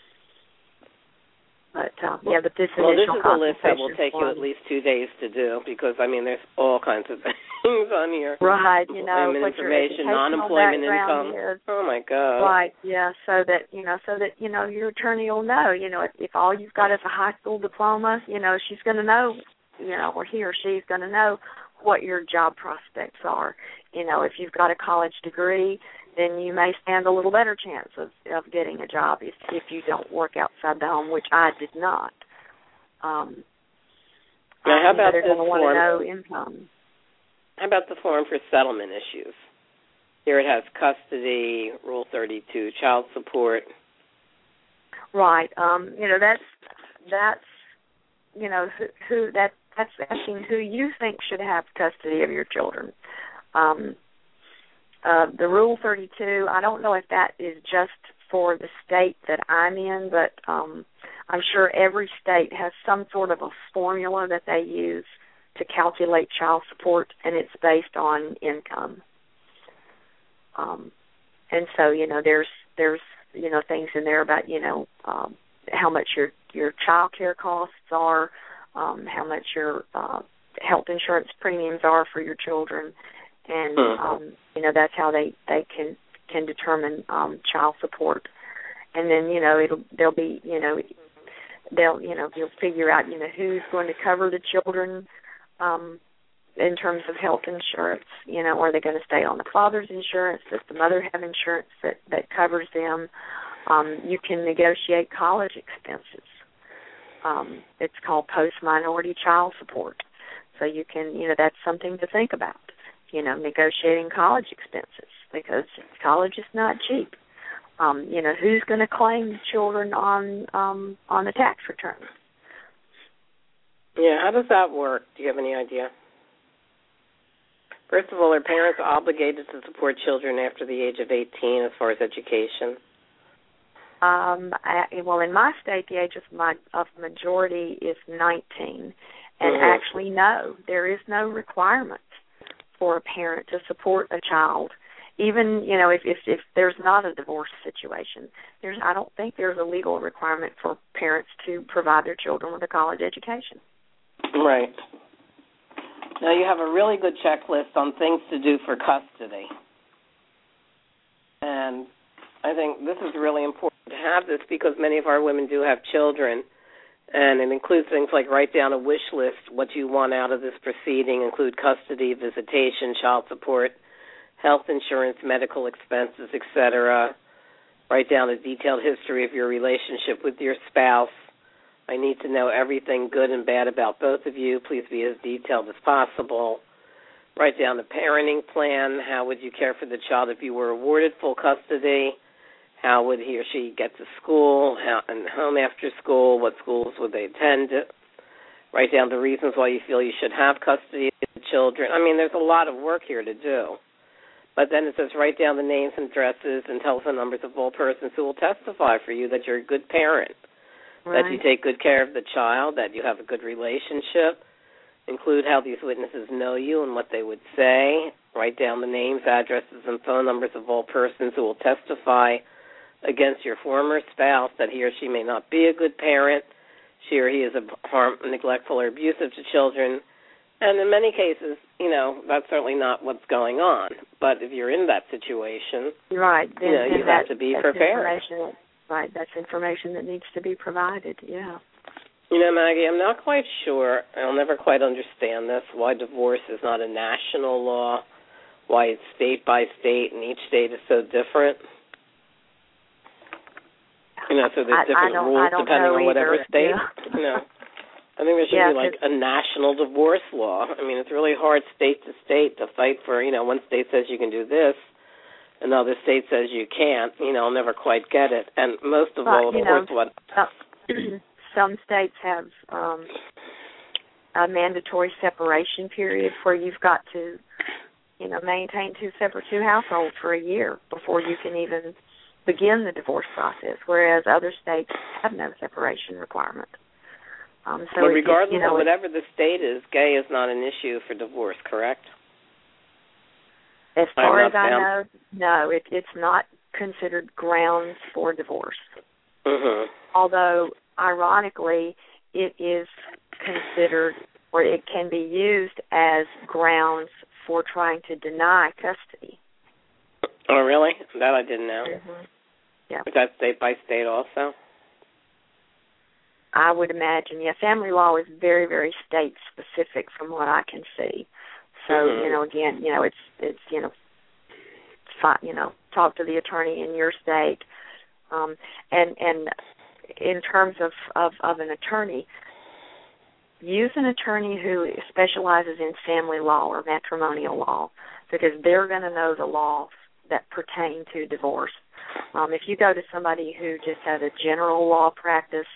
Speaker 3: But uh, yeah, but this
Speaker 2: well,
Speaker 3: initial
Speaker 2: this is a list that will take
Speaker 3: form,
Speaker 2: you at least two days to do, because I mean, there's all kinds of things on here.
Speaker 3: Right, you know,
Speaker 2: employment
Speaker 3: what your
Speaker 2: information,
Speaker 3: educational
Speaker 2: non-employment
Speaker 3: background
Speaker 2: income.
Speaker 3: is.
Speaker 2: Oh my God.
Speaker 3: Right, yeah, so that you know, so that you know, your attorney will know. You know, if, if all you've got is a high school diploma, you know, she's going to know, you know, or he or she's going to know what your job prospects are. You know, if you've got a college degree, then you may stand a little better chance of, of getting a job if if you don't work outside the home, which I did not. Um,
Speaker 2: now, how about
Speaker 3: they're
Speaker 2: this
Speaker 3: going to want to
Speaker 2: form?
Speaker 3: know income.
Speaker 2: How about the form for settlement issues? Here it has custody, Rule thirty-two, child support.
Speaker 3: Right. Um, you know, that's that's you know, who, who that that's asking who you think should have custody of your children. Um, uh, the Rule thirty-two, I don't know if that is just for the state that I'm in, but um, I'm sure every state has some sort of a formula that they use to calculate child support, and it's based on income. Um, and so, you know, there's there's you know things in there about you know um, how much your your child care costs are, um, how much your uh, health insurance premiums are for your children, and um, you know that's how they, they can can determine um, child support. And then you know it'll they'll be you know they'll you know you'll figure out you know who's going to cover the children um, in terms of health insurance. You know, are they going to stay on the father's insurance? Does the mother have insurance that, that covers them? Um, you can negotiate college expenses. Um, it's called post-minority child support. So you can, you know, that's something to think about, you know, negotiating college expenses, because college is not cheap. Um, you know, who's going to claim children on um, on the tax return?
Speaker 2: Yeah, how does that work? Do you have any idea? First of all, are parents obligated to support children after the age of eighteen as far as education?
Speaker 3: Um, I, well, in my state, the age of, my, of majority is nineteen. And
Speaker 2: mm-hmm.
Speaker 3: actually, no, there is no requirement for a parent to support a child, even, you know, if, if, if there's not a divorce situation. There's, I don't think there's a legal requirement for parents to provide their children with a college education.
Speaker 2: Right. Now, you have a really good checklist on things to do for custody. And I think this is really important to have this, because many of our women do have children, and it includes things like write down a wish list, what you want out of this proceeding, include custody, visitation, child support, health insurance, medical expenses, et cetera. Write down a detailed history of your relationship with your spouse. I need to know everything good and bad about both of you. Please be as detailed as possible. Write down a parenting plan. How would you care for the child if you were awarded full custody? How would he or she get to school how, and home after school? What schools would they attend? Write down the reasons why you feel you should have custody of the children. I mean, there's a lot of work here to do. But then it says write down the names and addresses and telephone numbers of all persons who will testify for you that you're a good parent, right, that you take good care of the child, that you have a good relationship. Include how these witnesses know you and what they would say. Write down the names, addresses, and phone numbers of all persons who will testify against your former spouse that he or she may not be a good parent, she or he is a harm, neglectful or abusive to children. And in many cases, you know, that's certainly not what's going on. But if you're in that situation,
Speaker 3: right, then,
Speaker 2: you know,
Speaker 3: then
Speaker 2: you
Speaker 3: that,
Speaker 2: have to be
Speaker 3: that's
Speaker 2: prepared.
Speaker 3: Information, right, that's information that needs to be provided, yeah.
Speaker 2: You know, Maggie, I'm not quite sure, I'll never quite understand this, why divorce is not a national law, why it's state by state, and each state is so different. You know, so there's different
Speaker 3: I, I
Speaker 2: rules depending on whatever
Speaker 3: either.
Speaker 2: state.
Speaker 3: Yeah.
Speaker 2: You know, I think there should
Speaker 3: yeah,
Speaker 2: be like a national divorce law. I mean, it's really hard state to state to fight for. You know, one state says you can do this, another state says you can't. You know, I'll never quite get it. And most of
Speaker 3: but,
Speaker 2: all, of course,
Speaker 3: know,
Speaker 2: what
Speaker 3: uh, some states have um, a mandatory separation period where you've got to, you know, maintain two separate two households for a year before you can even begin the divorce process, whereas other states have no separation requirement. Um, so
Speaker 2: but
Speaker 3: it,
Speaker 2: regardless
Speaker 3: you know,
Speaker 2: of whatever the state is, gay is not an issue for divorce, correct?
Speaker 3: As far as I
Speaker 2: found.
Speaker 3: know, no, it, it's not considered grounds for divorce.
Speaker 2: Mm-hmm.
Speaker 3: Although, ironically, it is considered, or it can be used as grounds for trying to deny custody.
Speaker 2: Oh, really? That I didn't know.
Speaker 3: Mm-hmm. Yeah.
Speaker 2: Is that state by state also?
Speaker 3: I would imagine, yeah. Family law is very, very state specific from what I can see. So,
Speaker 2: mm-hmm.
Speaker 3: you know, again, you know, it's it's you know, fi- you know, talk to the attorney in your state, um, and and in terms of, of of an attorney, use an attorney who specializes in family law or matrimonial law, because they're going to know the laws that pertain to divorce. Um, if you go to somebody who just has a general law practice,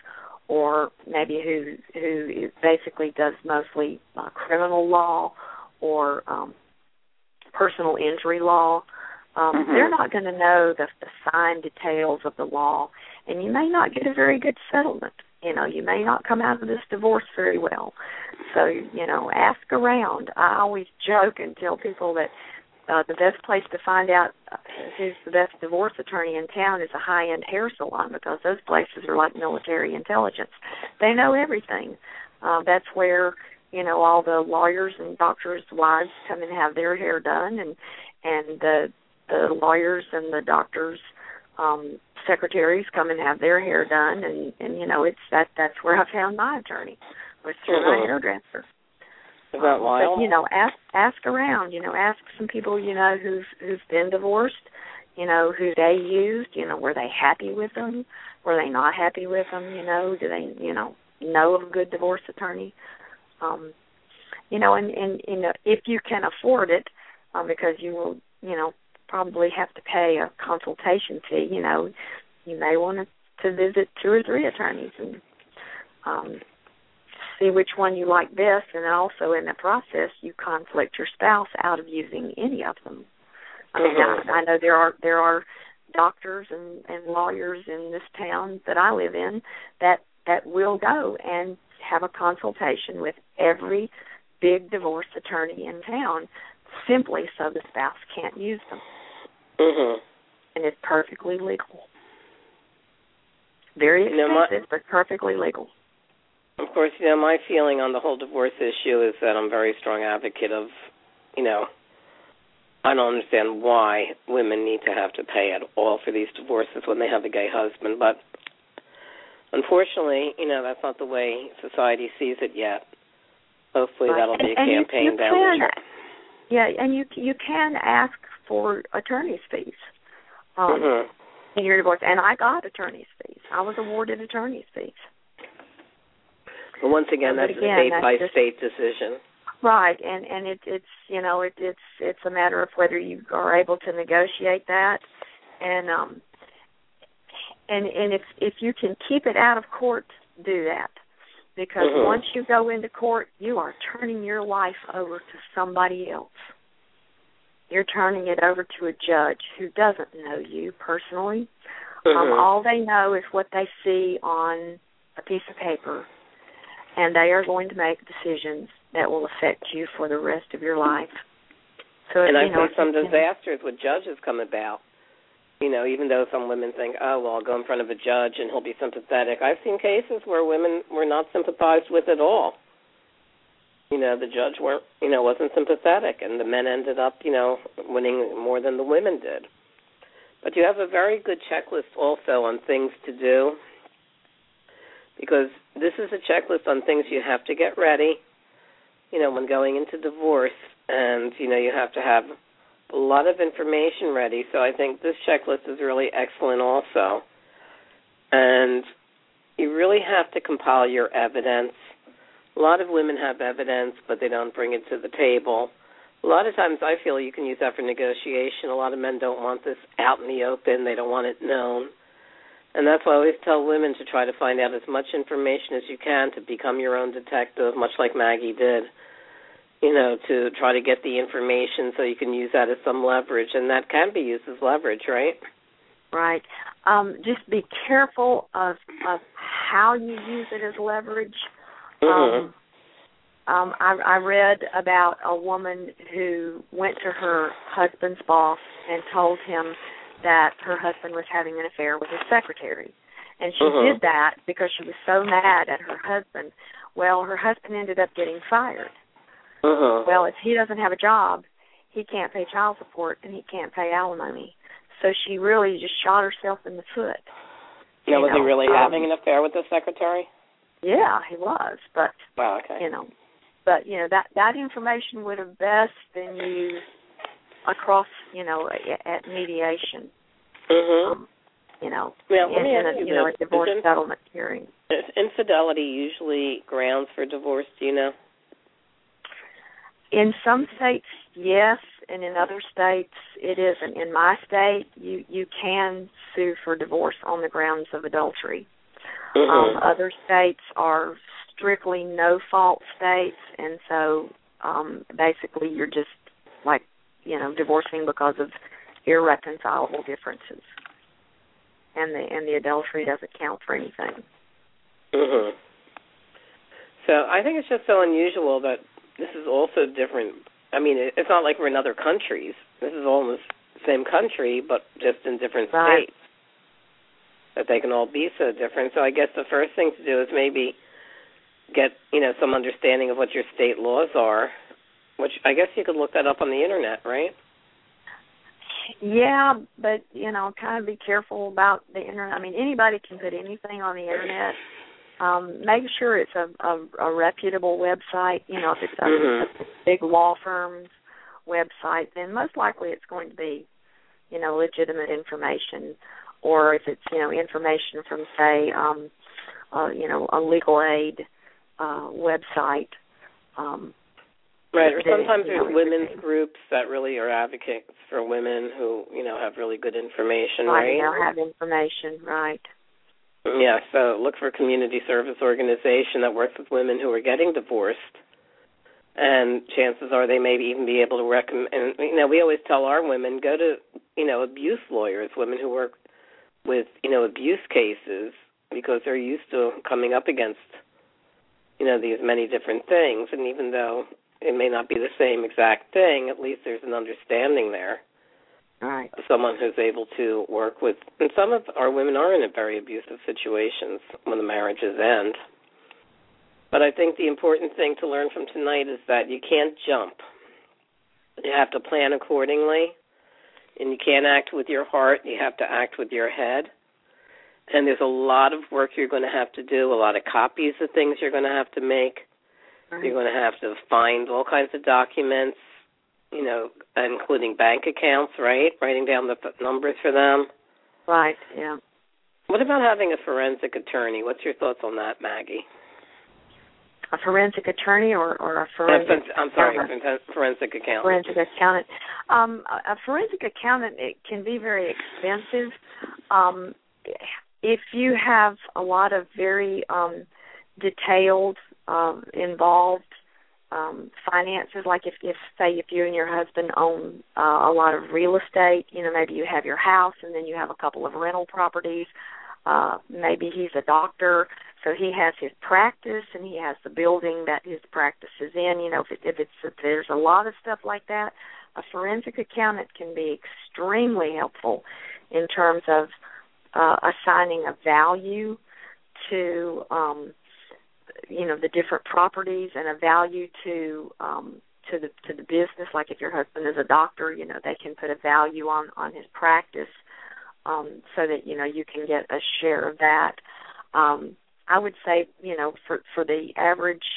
Speaker 3: or maybe who who basically does mostly uh, criminal law or um, personal injury law. Um, mm-hmm. They're not going to know the, the fine details of the law, and you may not get a very good settlement. You know, you may not come out of this divorce very well. So, you know, ask around. I always joke and tell people that uh, the best place to find out who's the best divorce attorney in town is a high-end hair salon, because those places are like military intelligence. They know everything. Uh, that's where, you know, all the lawyers and doctors' wives come and have their hair done, and and the the lawyers and the doctors' um, secretaries come and have their hair done, and, and you know, it's that that's where I found my attorney, was through mm-hmm. my hairdresser.
Speaker 2: Is that wild?
Speaker 3: But, you know, ask ask around. You know, ask some people you know who've who've been divorced. You know, who they used. You know, were they happy with them? Were they not happy with them? You know, do they you know know of a good divorce attorney? Um, you know, and and you know, if you can afford it, um, because you will, you know, probably have to pay a consultation fee. You know, you may want to, to visit two or three attorneys and um, see which one you like best, and also in the process you conflict your spouse out of using any of them. I mean, mm-hmm. I, I know there are there are doctors and, and lawyers in this town that I live in that, that will go and have a consultation with every big divorce attorney in town, simply so the spouse can't use them.
Speaker 2: Mm-hmm.
Speaker 3: And it's perfectly legal. Very expensive, you know, my, but perfectly legal.
Speaker 2: Of course, you know, my feeling on the whole divorce issue is that I'm a very strong advocate of, you know, I don't understand why women need to have to pay at all for these divorces when they have a gay husband, but unfortunately, you know, that's not the way society sees it yet. Hopefully
Speaker 3: right.
Speaker 2: that'll be a
Speaker 3: and, and
Speaker 2: campaign
Speaker 3: you, you
Speaker 2: down
Speaker 3: can,
Speaker 2: the track.
Speaker 3: Yeah, and you you can ask for attorney's fees um,
Speaker 2: mm-hmm.
Speaker 3: in your divorce, and I got attorney's fees. I was awarded attorney's fees.
Speaker 2: But once again,
Speaker 3: but
Speaker 2: that's
Speaker 3: again,
Speaker 2: a state-by-state decision.
Speaker 3: Right, and and it, it's you know it, it's it's a matter of whether you are able to negotiate that, and um and and if if you can keep it out of court, do that, because
Speaker 2: mm-hmm.
Speaker 3: once you go into court, you are turning your life over to somebody else. You're turning it over to a judge who doesn't know you personally.
Speaker 2: Mm-hmm.
Speaker 3: Um, all they know is what they see on a piece of paper, and they are going to make decisions that will affect you for the rest of your life. So,
Speaker 2: and
Speaker 3: if,
Speaker 2: I've
Speaker 3: you know,
Speaker 2: seen some disasters with judges come about. You know, even though some women think, oh, well, I'll go in front of a judge and he'll be sympathetic. I've seen cases where women were not sympathized with at all. You know, the judge weren't, you know, wasn't sympathetic, and the men ended up, you know, winning more than the women did. But you have a very good checklist also on things to do, because this is a checklist on things you have to get ready, you know, when going into divorce, and, you know, you have to have a lot of information ready. So I think this checklist is really excellent also. And you really have to compile your evidence. A lot of women have evidence, but they don't bring it to the table. A lot of times I feel you can use that for negotiation. A lot of men don't want this out in the open. They don't want it known. And that's why I always tell women to try to find out as much information as you can to become your own detective, much like Maggie did, you know, to try to get the information so you can use that as some leverage. And that can be used as leverage, right?
Speaker 3: Right. Um, just be careful of, of how you use it as leverage.
Speaker 2: Mm-hmm.
Speaker 3: Um, um, I, I read about a woman who went to her husband's boss and told him that her husband was having an affair with his secretary. And she
Speaker 2: mm-hmm.
Speaker 3: did that because she was so mad at her husband. Well, her husband ended up getting fired.
Speaker 2: Mm-hmm.
Speaker 3: Well, if he doesn't have a job, he can't pay child support and he can't pay alimony. So she really just shot herself in the foot.
Speaker 2: Now, was
Speaker 3: know,
Speaker 2: he really
Speaker 3: um,
Speaker 2: having an affair with the secretary?
Speaker 3: Yeah, he was. But,
Speaker 2: wow, okay.
Speaker 3: you know, but, you know, that, that information would have best been used across, you know, at mediation.
Speaker 2: Mm-hmm.
Speaker 3: Um, you know,
Speaker 2: well,
Speaker 3: in, in a,
Speaker 2: you,
Speaker 3: you know, a divorce
Speaker 2: in,
Speaker 3: settlement hearing.
Speaker 2: Is infidelity usually grounds for divorce, do you know?
Speaker 3: In some states, yes, and in other states, it isn't. In my state, you, you can sue for divorce on the grounds of adultery.
Speaker 2: Mm-hmm.
Speaker 3: Um, other states are strictly no-fault states, and so um, basically you're just like, you know, divorcing because of irreconcilable differences, and the and the adultery doesn't count for anything.
Speaker 2: Mhm. So I think it's just so unusual that this is also different. I mean, it's not like we're in other countries. This is all in the same country, but just in different
Speaker 3: Right.
Speaker 2: states. That they can all be so different. So I guess the first thing to do is maybe get, you know, some understanding of what your state laws are, which I guess you could look that up on the Internet, right?
Speaker 3: Yeah, but, you know, kind of be careful about the Internet. I mean, anybody can put anything on the Internet. Um, make sure it's a, a, a reputable website. You know, if it's a,
Speaker 2: mm-hmm.
Speaker 3: a big law firm's website, then most likely it's going to be, you know, legitimate information. Or if it's, you know, information from, say, um, uh, you know, a legal aid uh, website. Um,
Speaker 2: right, or
Speaker 3: then,
Speaker 2: sometimes
Speaker 3: you know,
Speaker 2: there's women's groups that really are advocates for women who, you know, have really good information, right?
Speaker 3: Right, they'll have information, right.
Speaker 2: Yeah, so look for a community service organization that works with women who are getting divorced, and chances are they may even be able to recommend. And, you know, we always tell our women, go to, you know, abuse lawyers, women who work with, you know, abuse cases, because they're used to coming up against, you know, these many different things. And even though it may not be the same exact thing, at least there's an understanding there.
Speaker 3: Right.
Speaker 2: Someone who's able to work with, and some of our women are in a very abusive situations when the marriages end. But I think the important thing to learn from tonight is that you can't jump. You have to plan accordingly, and you can't act with your heart. You have to act with your head. And there's a lot of work you're going to have to do, a lot of copies of things you're going to have to make. Right. You're going to have to find all kinds of documents, you know, including bank accounts, right? Writing down the numbers for them.
Speaker 3: Right, yeah.
Speaker 2: What about having a forensic attorney? What's your thoughts on that, Maggie?
Speaker 3: A forensic attorney or, or a forensic
Speaker 2: I'm sorry, accountant. forensic accountant.
Speaker 3: Forensic accountant. Um, a forensic accountant, it can be very expensive. Um, if you have a lot of very um, detailed, um, involved Um, finances, like if, if, say, if you and your husband own uh, a lot of real estate, you know, maybe you have your house and then you have a couple of rental properties. Uh, maybe he's a doctor, so he has his practice and he has the building that his practice is in. You know, if, it, if it's if there's a lot of stuff like that, a forensic accountant can be extremely helpful in terms of uh, assigning a value to um, you know, the different properties and a value to um, to the to the business. Like if your husband is a doctor, you know, they can put a value on, on his practice um, so that, you know, you can get a share of that. Um, I would say, you know, for, for the average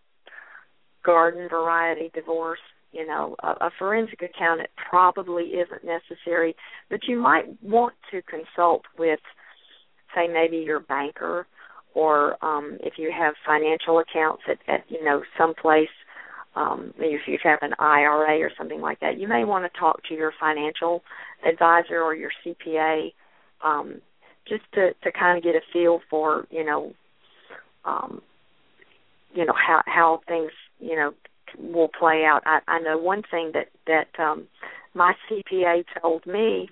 Speaker 3: garden variety divorce, you know, a, a forensic accountant probably isn't necessary, but you might want to consult with, say, maybe your banker, or um, if you have financial accounts at, at you know, someplace, um, if you have an I R A or something like that, you may want to talk to your financial advisor or your C P A um, just to, to kind of get a feel for, you know, um, you know how how things, you know, will play out. I, I know one thing that that um, my C P A told me.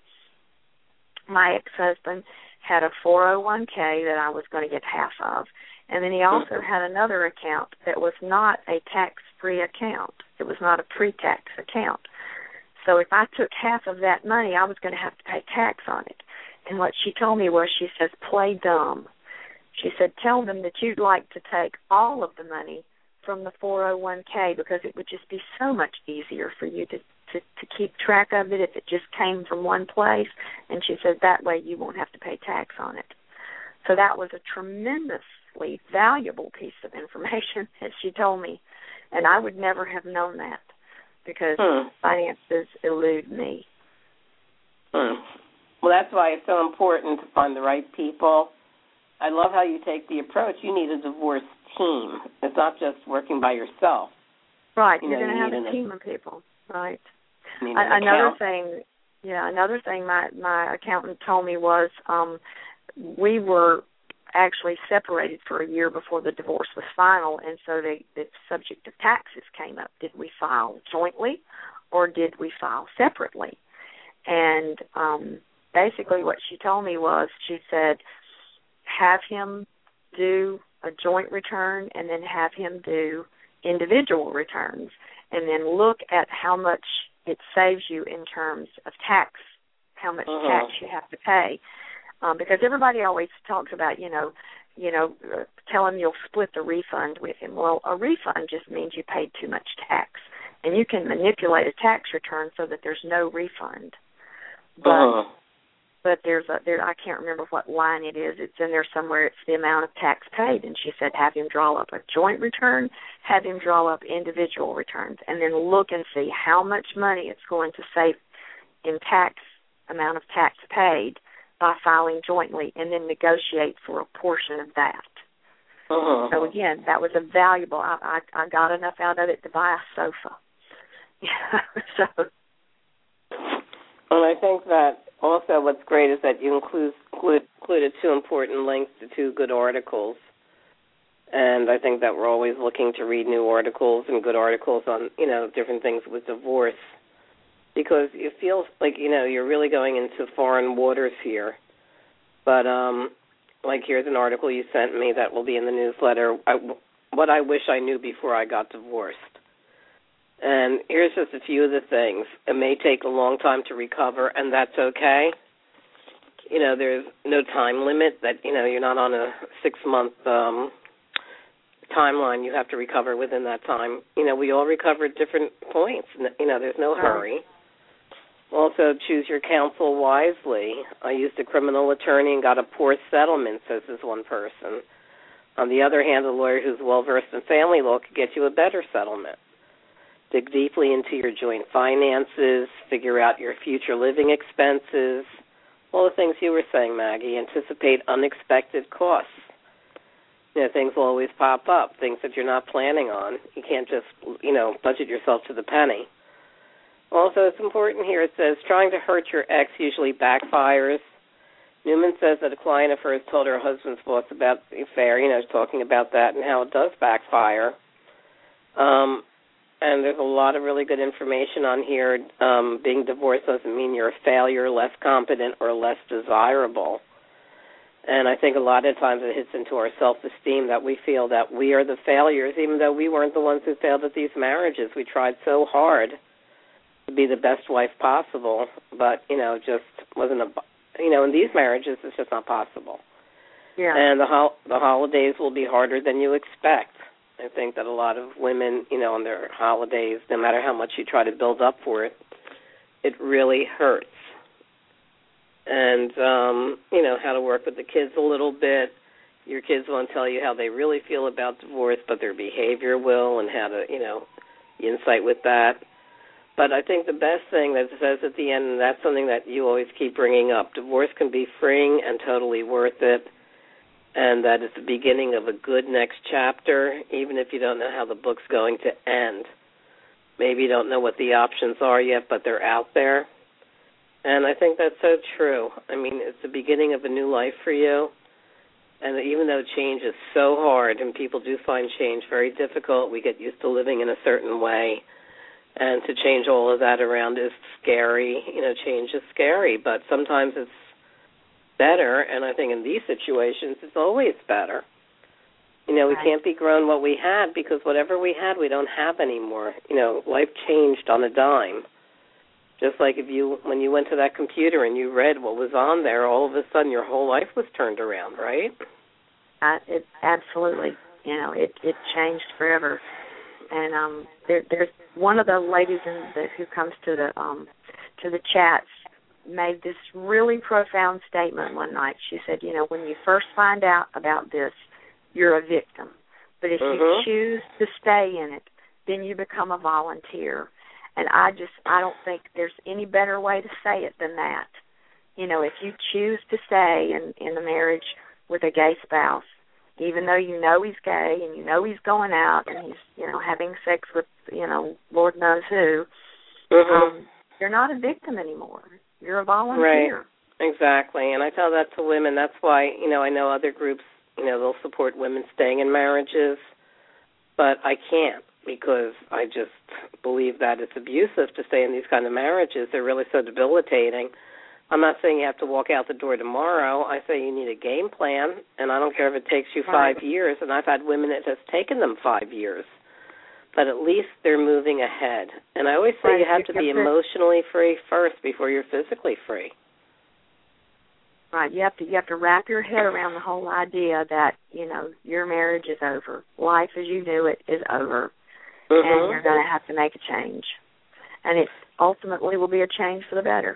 Speaker 3: My ex-husband had a four oh one k that I was going to get half of. And then he also had another account that was not a tax-free account. It was not a pre-tax account. So if I took half of that money, I was going to have to pay tax on it. And what she told me was, she says, play dumb. She said, tell them that you'd like to take all of the money from the four oh one k because it would just be so much easier for you to To, to keep track of it if it just came from one place. And she said that way you won't have to pay tax on it. So that was a tremendously valuable piece of information, as she told me. And I would never have known that because
Speaker 2: hmm.
Speaker 3: finances elude me.
Speaker 2: Hmm. Well, that's why it's so important to find the right people. I love how you take the approach. You need a divorce team. It's not just working by yourself.
Speaker 3: Right.
Speaker 2: You
Speaker 3: You're
Speaker 2: know,
Speaker 3: going to
Speaker 2: you
Speaker 3: have a
Speaker 2: an,
Speaker 3: team of people. Right.
Speaker 2: An
Speaker 3: another
Speaker 2: account.
Speaker 3: thing, yeah, another thing my, my accountant told me was um, we were actually separated for a year before the divorce was final, and so the, the subject of taxes came up. Did we file jointly or did we file separately? And um, basically what she told me was, she said, have him do a joint return and then have him do individual returns, and then look at how much it saves you in terms of tax, how much uh-huh. tax you have to pay. Um, because everybody always talks about, you know, you know, uh, tell him you'll split the refund with him. Well, a refund just means you paid too much tax, and you can manipulate a tax return so that there's no refund. But uh-huh. but there's a there I can't remember what line it is. It's in there somewhere. It's the amount of tax paid, and she said have him draw up a joint return, have him draw up individual returns, and then look and see how much money it's going to save in tax amount of tax paid by filing jointly, and then negotiate for a portion of that. Uh-huh. So again, that was a valuable. I, I I got enough out of it to buy a sofa. so.
Speaker 2: And I think that also what's great is that you include, include, included two important links to two good articles. And I think that we're always looking to read new articles and good articles on, you know, different things with divorce, because you feel like, you know, you're really going into foreign waters here. But, um, like, here's an article you sent me that will be in the newsletter, I, what I wish I knew before I got divorced. And here's just a few of the things. It may take a long time to recover, and that's okay. You know, there's no time limit that, you know, you're not on a six-month um, timeline. You have to recover within that time. You know, we all recover at different points. You know, there's no hurry. Also, choose your counsel wisely. I used a criminal attorney and got a poor settlement, says this one person. On the other hand, a lawyer who's well-versed in family law could get you a better settlement. Dig deeply into your joint finances, figure out your future living expenses, all the things you were saying, Maggie. Anticipate unexpected costs. You know, things will always pop up, things that you're not planning on. You can't just, you know, budget yourself to the penny. Also, it's important here, it says, trying to hurt your ex usually backfires. Newman says that a client of hers told her husband's boss about the affair, you know, talking about that and how it does backfire. Um, and there's a lot of really good information on here. Um, being divorced doesn't mean you're a failure, less competent, or less desirable. And I think a lot of times it hits into our self-esteem that we feel that we are the failures, even though we weren't the ones who failed at these marriages. We tried so hard to be the best wife possible, but, you know, just wasn't a, you know, in these marriages, it's just not possible.
Speaker 3: Yeah.
Speaker 2: And the ho- the holidays will be harder than you expect. I think that a lot of women, you know, on their holidays, no matter how much you try to build up for it, it really hurts. And, um, you know, how to work with the kids a little bit. Your kids won't tell you how they really feel about divorce, but their behavior will, and how to, you know, insight with that. But I think the best thing that it says at the end, and that's something that you always keep bringing up, divorce can be freeing and totally worth it, and that it's the beginning of a good next chapter, even if you don't know how the book's going to end. Maybe you don't know what the options are yet, but they're out there. And I think that's so true. I mean, it's the beginning of a new life for you, and even though change is so hard, and people do find change very difficult, we get used to living in a certain way. And to change all of that around is scary. You know, change is scary, but sometimes it's better, and I think in these situations it's always better. You know, we
Speaker 3: right.
Speaker 2: can't begrudge what we had, because whatever we had we don't have anymore. You know, life changed on a dime. Just like if you, when you went to that computer and you read what was on there, all of a sudden your whole life was turned around, right?
Speaker 3: Uh, it absolutely. You know, it, it changed forever. And um, there, there's one of the ladies in the, who comes to the um, to the chats made this really profound statement one night. She said, you know, when you first find out about this, you're a victim. But if mm-hmm. you choose to stay in it, then you become a volunteer. And I just, I don't think there's any better way to say it than that. You know, if you choose to stay in, in a marriage with a gay spouse, even though you know he's gay and you know he's going out and he's, you know, having sex with, you know, Lord knows who, mm-hmm. um, you're not a victim anymore. You're a volunteer.
Speaker 2: Right, exactly. And I tell that to women. That's why, you know, I know other groups you know, they'll support women staying in marriages, but I can't because I just believe that it's abusive to stay in these kind of marriages. They're really so debilitating. I'm not saying you have to walk out the door tomorrow. I say you need a game plan, and I don't care if it takes you
Speaker 3: right.
Speaker 2: five years, and I've had women it has taken them five years. But at least they're moving ahead. And I always say
Speaker 3: right.
Speaker 2: you have to be emotionally free first before you're physically free.
Speaker 3: Right. You have to you have to wrap your head around the whole idea that, you know, your marriage is over. Life as you knew it is over.
Speaker 2: Mm-hmm.
Speaker 3: And you're going to have to make a change. And it ultimately will be a change for the better.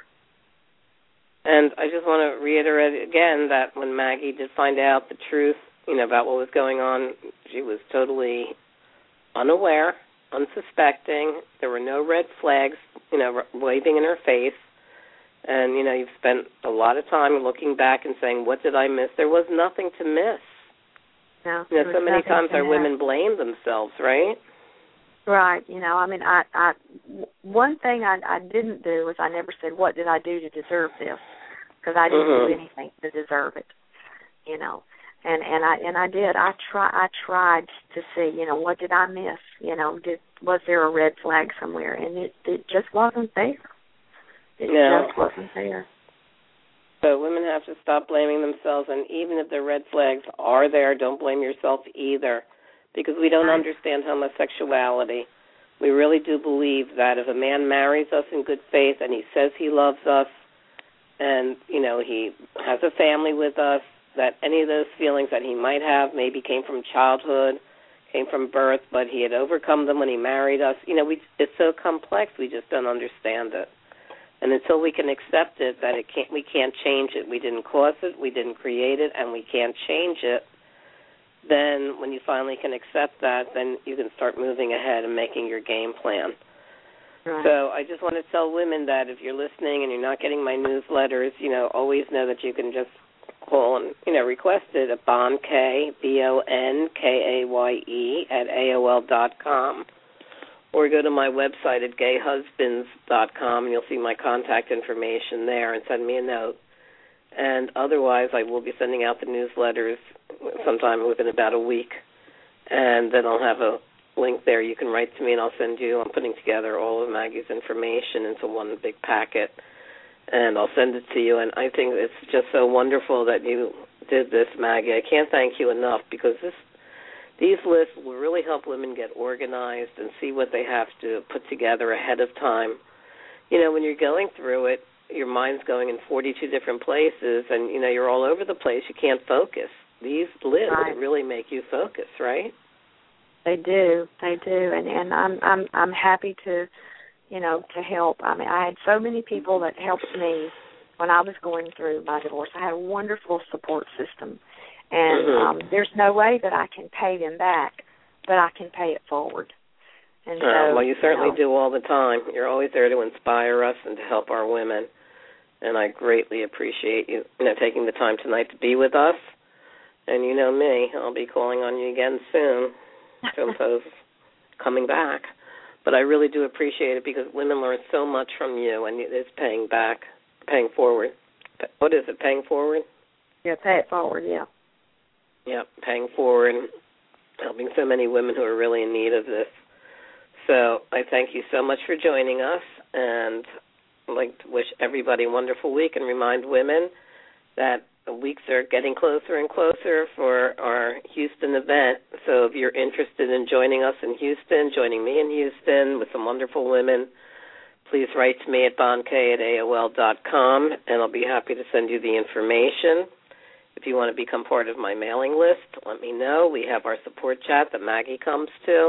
Speaker 2: And I just want to reiterate again that when Maggie did find out the truth, you know, about what was going on, she was totally unaware, unsuspecting. There were no red flags, you know, waving in her face. And, you know, you've spent a lot of time looking back and saying, what did I miss? There was nothing to miss.
Speaker 3: No,
Speaker 2: you know, so many times our women blame themselves, right?
Speaker 3: Right. You know, I mean, I, I one thing I, I didn't do was I never said, what did I do to deserve this? Because I didn't
Speaker 2: mm-hmm.
Speaker 3: do anything to deserve it, you know. And and I and I did. I try. I tried to see, you know, what did I miss? You know, did was there a red flag somewhere? And it it just wasn't there. It
Speaker 2: no.
Speaker 3: just wasn't there.
Speaker 2: So women have to stop blaming themselves, and even if the red flags are there, don't blame yourself either, because we don't
Speaker 3: right.
Speaker 2: understand homosexuality. We really do believe that if a man marries us in good faith and he says he loves us, and you know he has a family with us, that any of those feelings that he might have maybe came from childhood, came from birth, but he had overcome them when he married us. You know, we, it's so complex, we just don't understand it. And until we can accept it, that it can't, we can't change it. We didn't cause it, we didn't create it, and we can't change it. Then when you finally can accept that, then you can start moving ahead and making your game plan.
Speaker 3: Right.
Speaker 2: So I just want to tell women that if you're listening and you're not getting my newsletters, you know, always know that you can just call and, you know, request it at Bonkay, B O N K A Y E, at A O L dot com. Or go to my website at gay husbands dot com, and you'll see my contact information there, and send me a note. And otherwise, I will be sending out the newsletters sometime within about a week. And then I'll have a link there. You can write to me, and I'll send you. I'm putting together all of Maggie's information into one big packet, and I'll send it to you. And I think it's just so wonderful that you did this, Maggie. I can't thank you enough, because this these lists will really help women get organized and see what they have to put together ahead of time. You know, when you're going through it, your mind's going in forty-two different places, and, you know, you're all over the place. You can't focus. These lists
Speaker 3: right.
Speaker 2: really make you focus, right?
Speaker 3: They do. They do. And, and I'm I'm I'm happy to, you know, to help. I mean, I had so many people that helped me when I was going through my divorce. I had a wonderful support system. And
Speaker 2: mm-hmm.
Speaker 3: um, there's no way that I can pay them back, but I can pay it forward. And so,
Speaker 2: uh, well, you certainly
Speaker 3: you know,
Speaker 2: do all the time. You're always there to inspire us and to help our women. And I greatly appreciate you, you know, taking the time tonight to be with us. And you know me, I'll be calling on you again soon to impose coming back. But I really do appreciate it, because women learn so much from you, and it's paying back, paying forward. What is it, paying forward?
Speaker 3: Yeah, pay it forward, yeah.
Speaker 2: Yep, paying forward, helping so many women who are really in need of this. So I thank you so much for joining us, and I'd like to wish everybody a wonderful week and remind women that the weeks are getting closer and closer for our Houston event. So if you're interested in joining us in Houston, joining me in Houston with some wonderful women, please write to me at bonkay at A O L dot com, and I'll be happy to send you the information. If you want to become part of my mailing list, let me know. We have our support chat that Maggie comes to,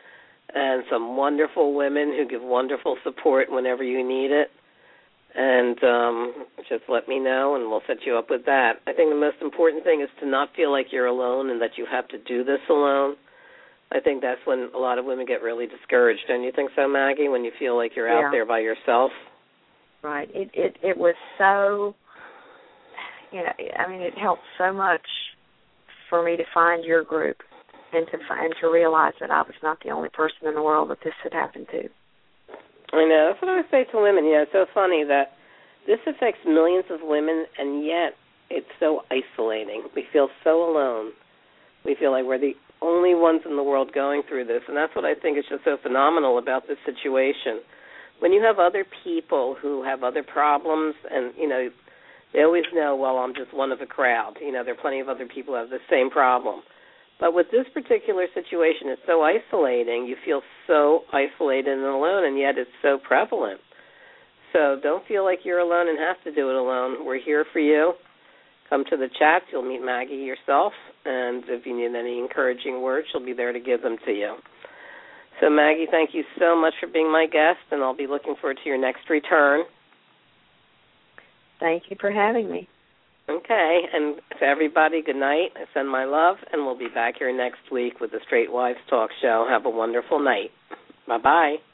Speaker 2: and some wonderful women who give wonderful support whenever you need it. And um, just let me know, and we'll set you up with that. I think the most important thing is to not feel like you're alone and that you have to do this alone. I think that's when a lot of women get really discouraged. Don't you think so, Maggie, when you feel like you're
Speaker 3: yeah.
Speaker 2: out there by yourself?
Speaker 3: Right. It, it, it was so... You know, I mean, it helped so much for me to find your group and to find, to realize that I was not the only person in the world that this had happened to.
Speaker 2: I know. That's what I say to women. You know, it's so funny that this affects millions of women, and yet it's so isolating. We feel so alone. We feel like we're the only ones in the world going through this, and that's what I think is just so phenomenal about this situation. When you have other people who have other problems, and, you know, they always know, well, I'm just one of a crowd. You know, there are plenty of other people who have the same problem. But with this particular situation, it's so isolating. You feel so isolated and alone, and yet it's so prevalent. So don't feel like you're alone and have to do it alone. We're here for you. Come to the chats. You'll meet Maggie yourself. And if you need any encouraging words, she'll be there to give them to you. So, Maggie, thank you so much for being my guest, and I'll be looking forward to your next return.
Speaker 3: Thank you for having me.
Speaker 2: Okay, and to everybody, good night. I send my love, and we'll be back here next week with the Straight Wives Talk Show. Have a wonderful night. Bye-bye.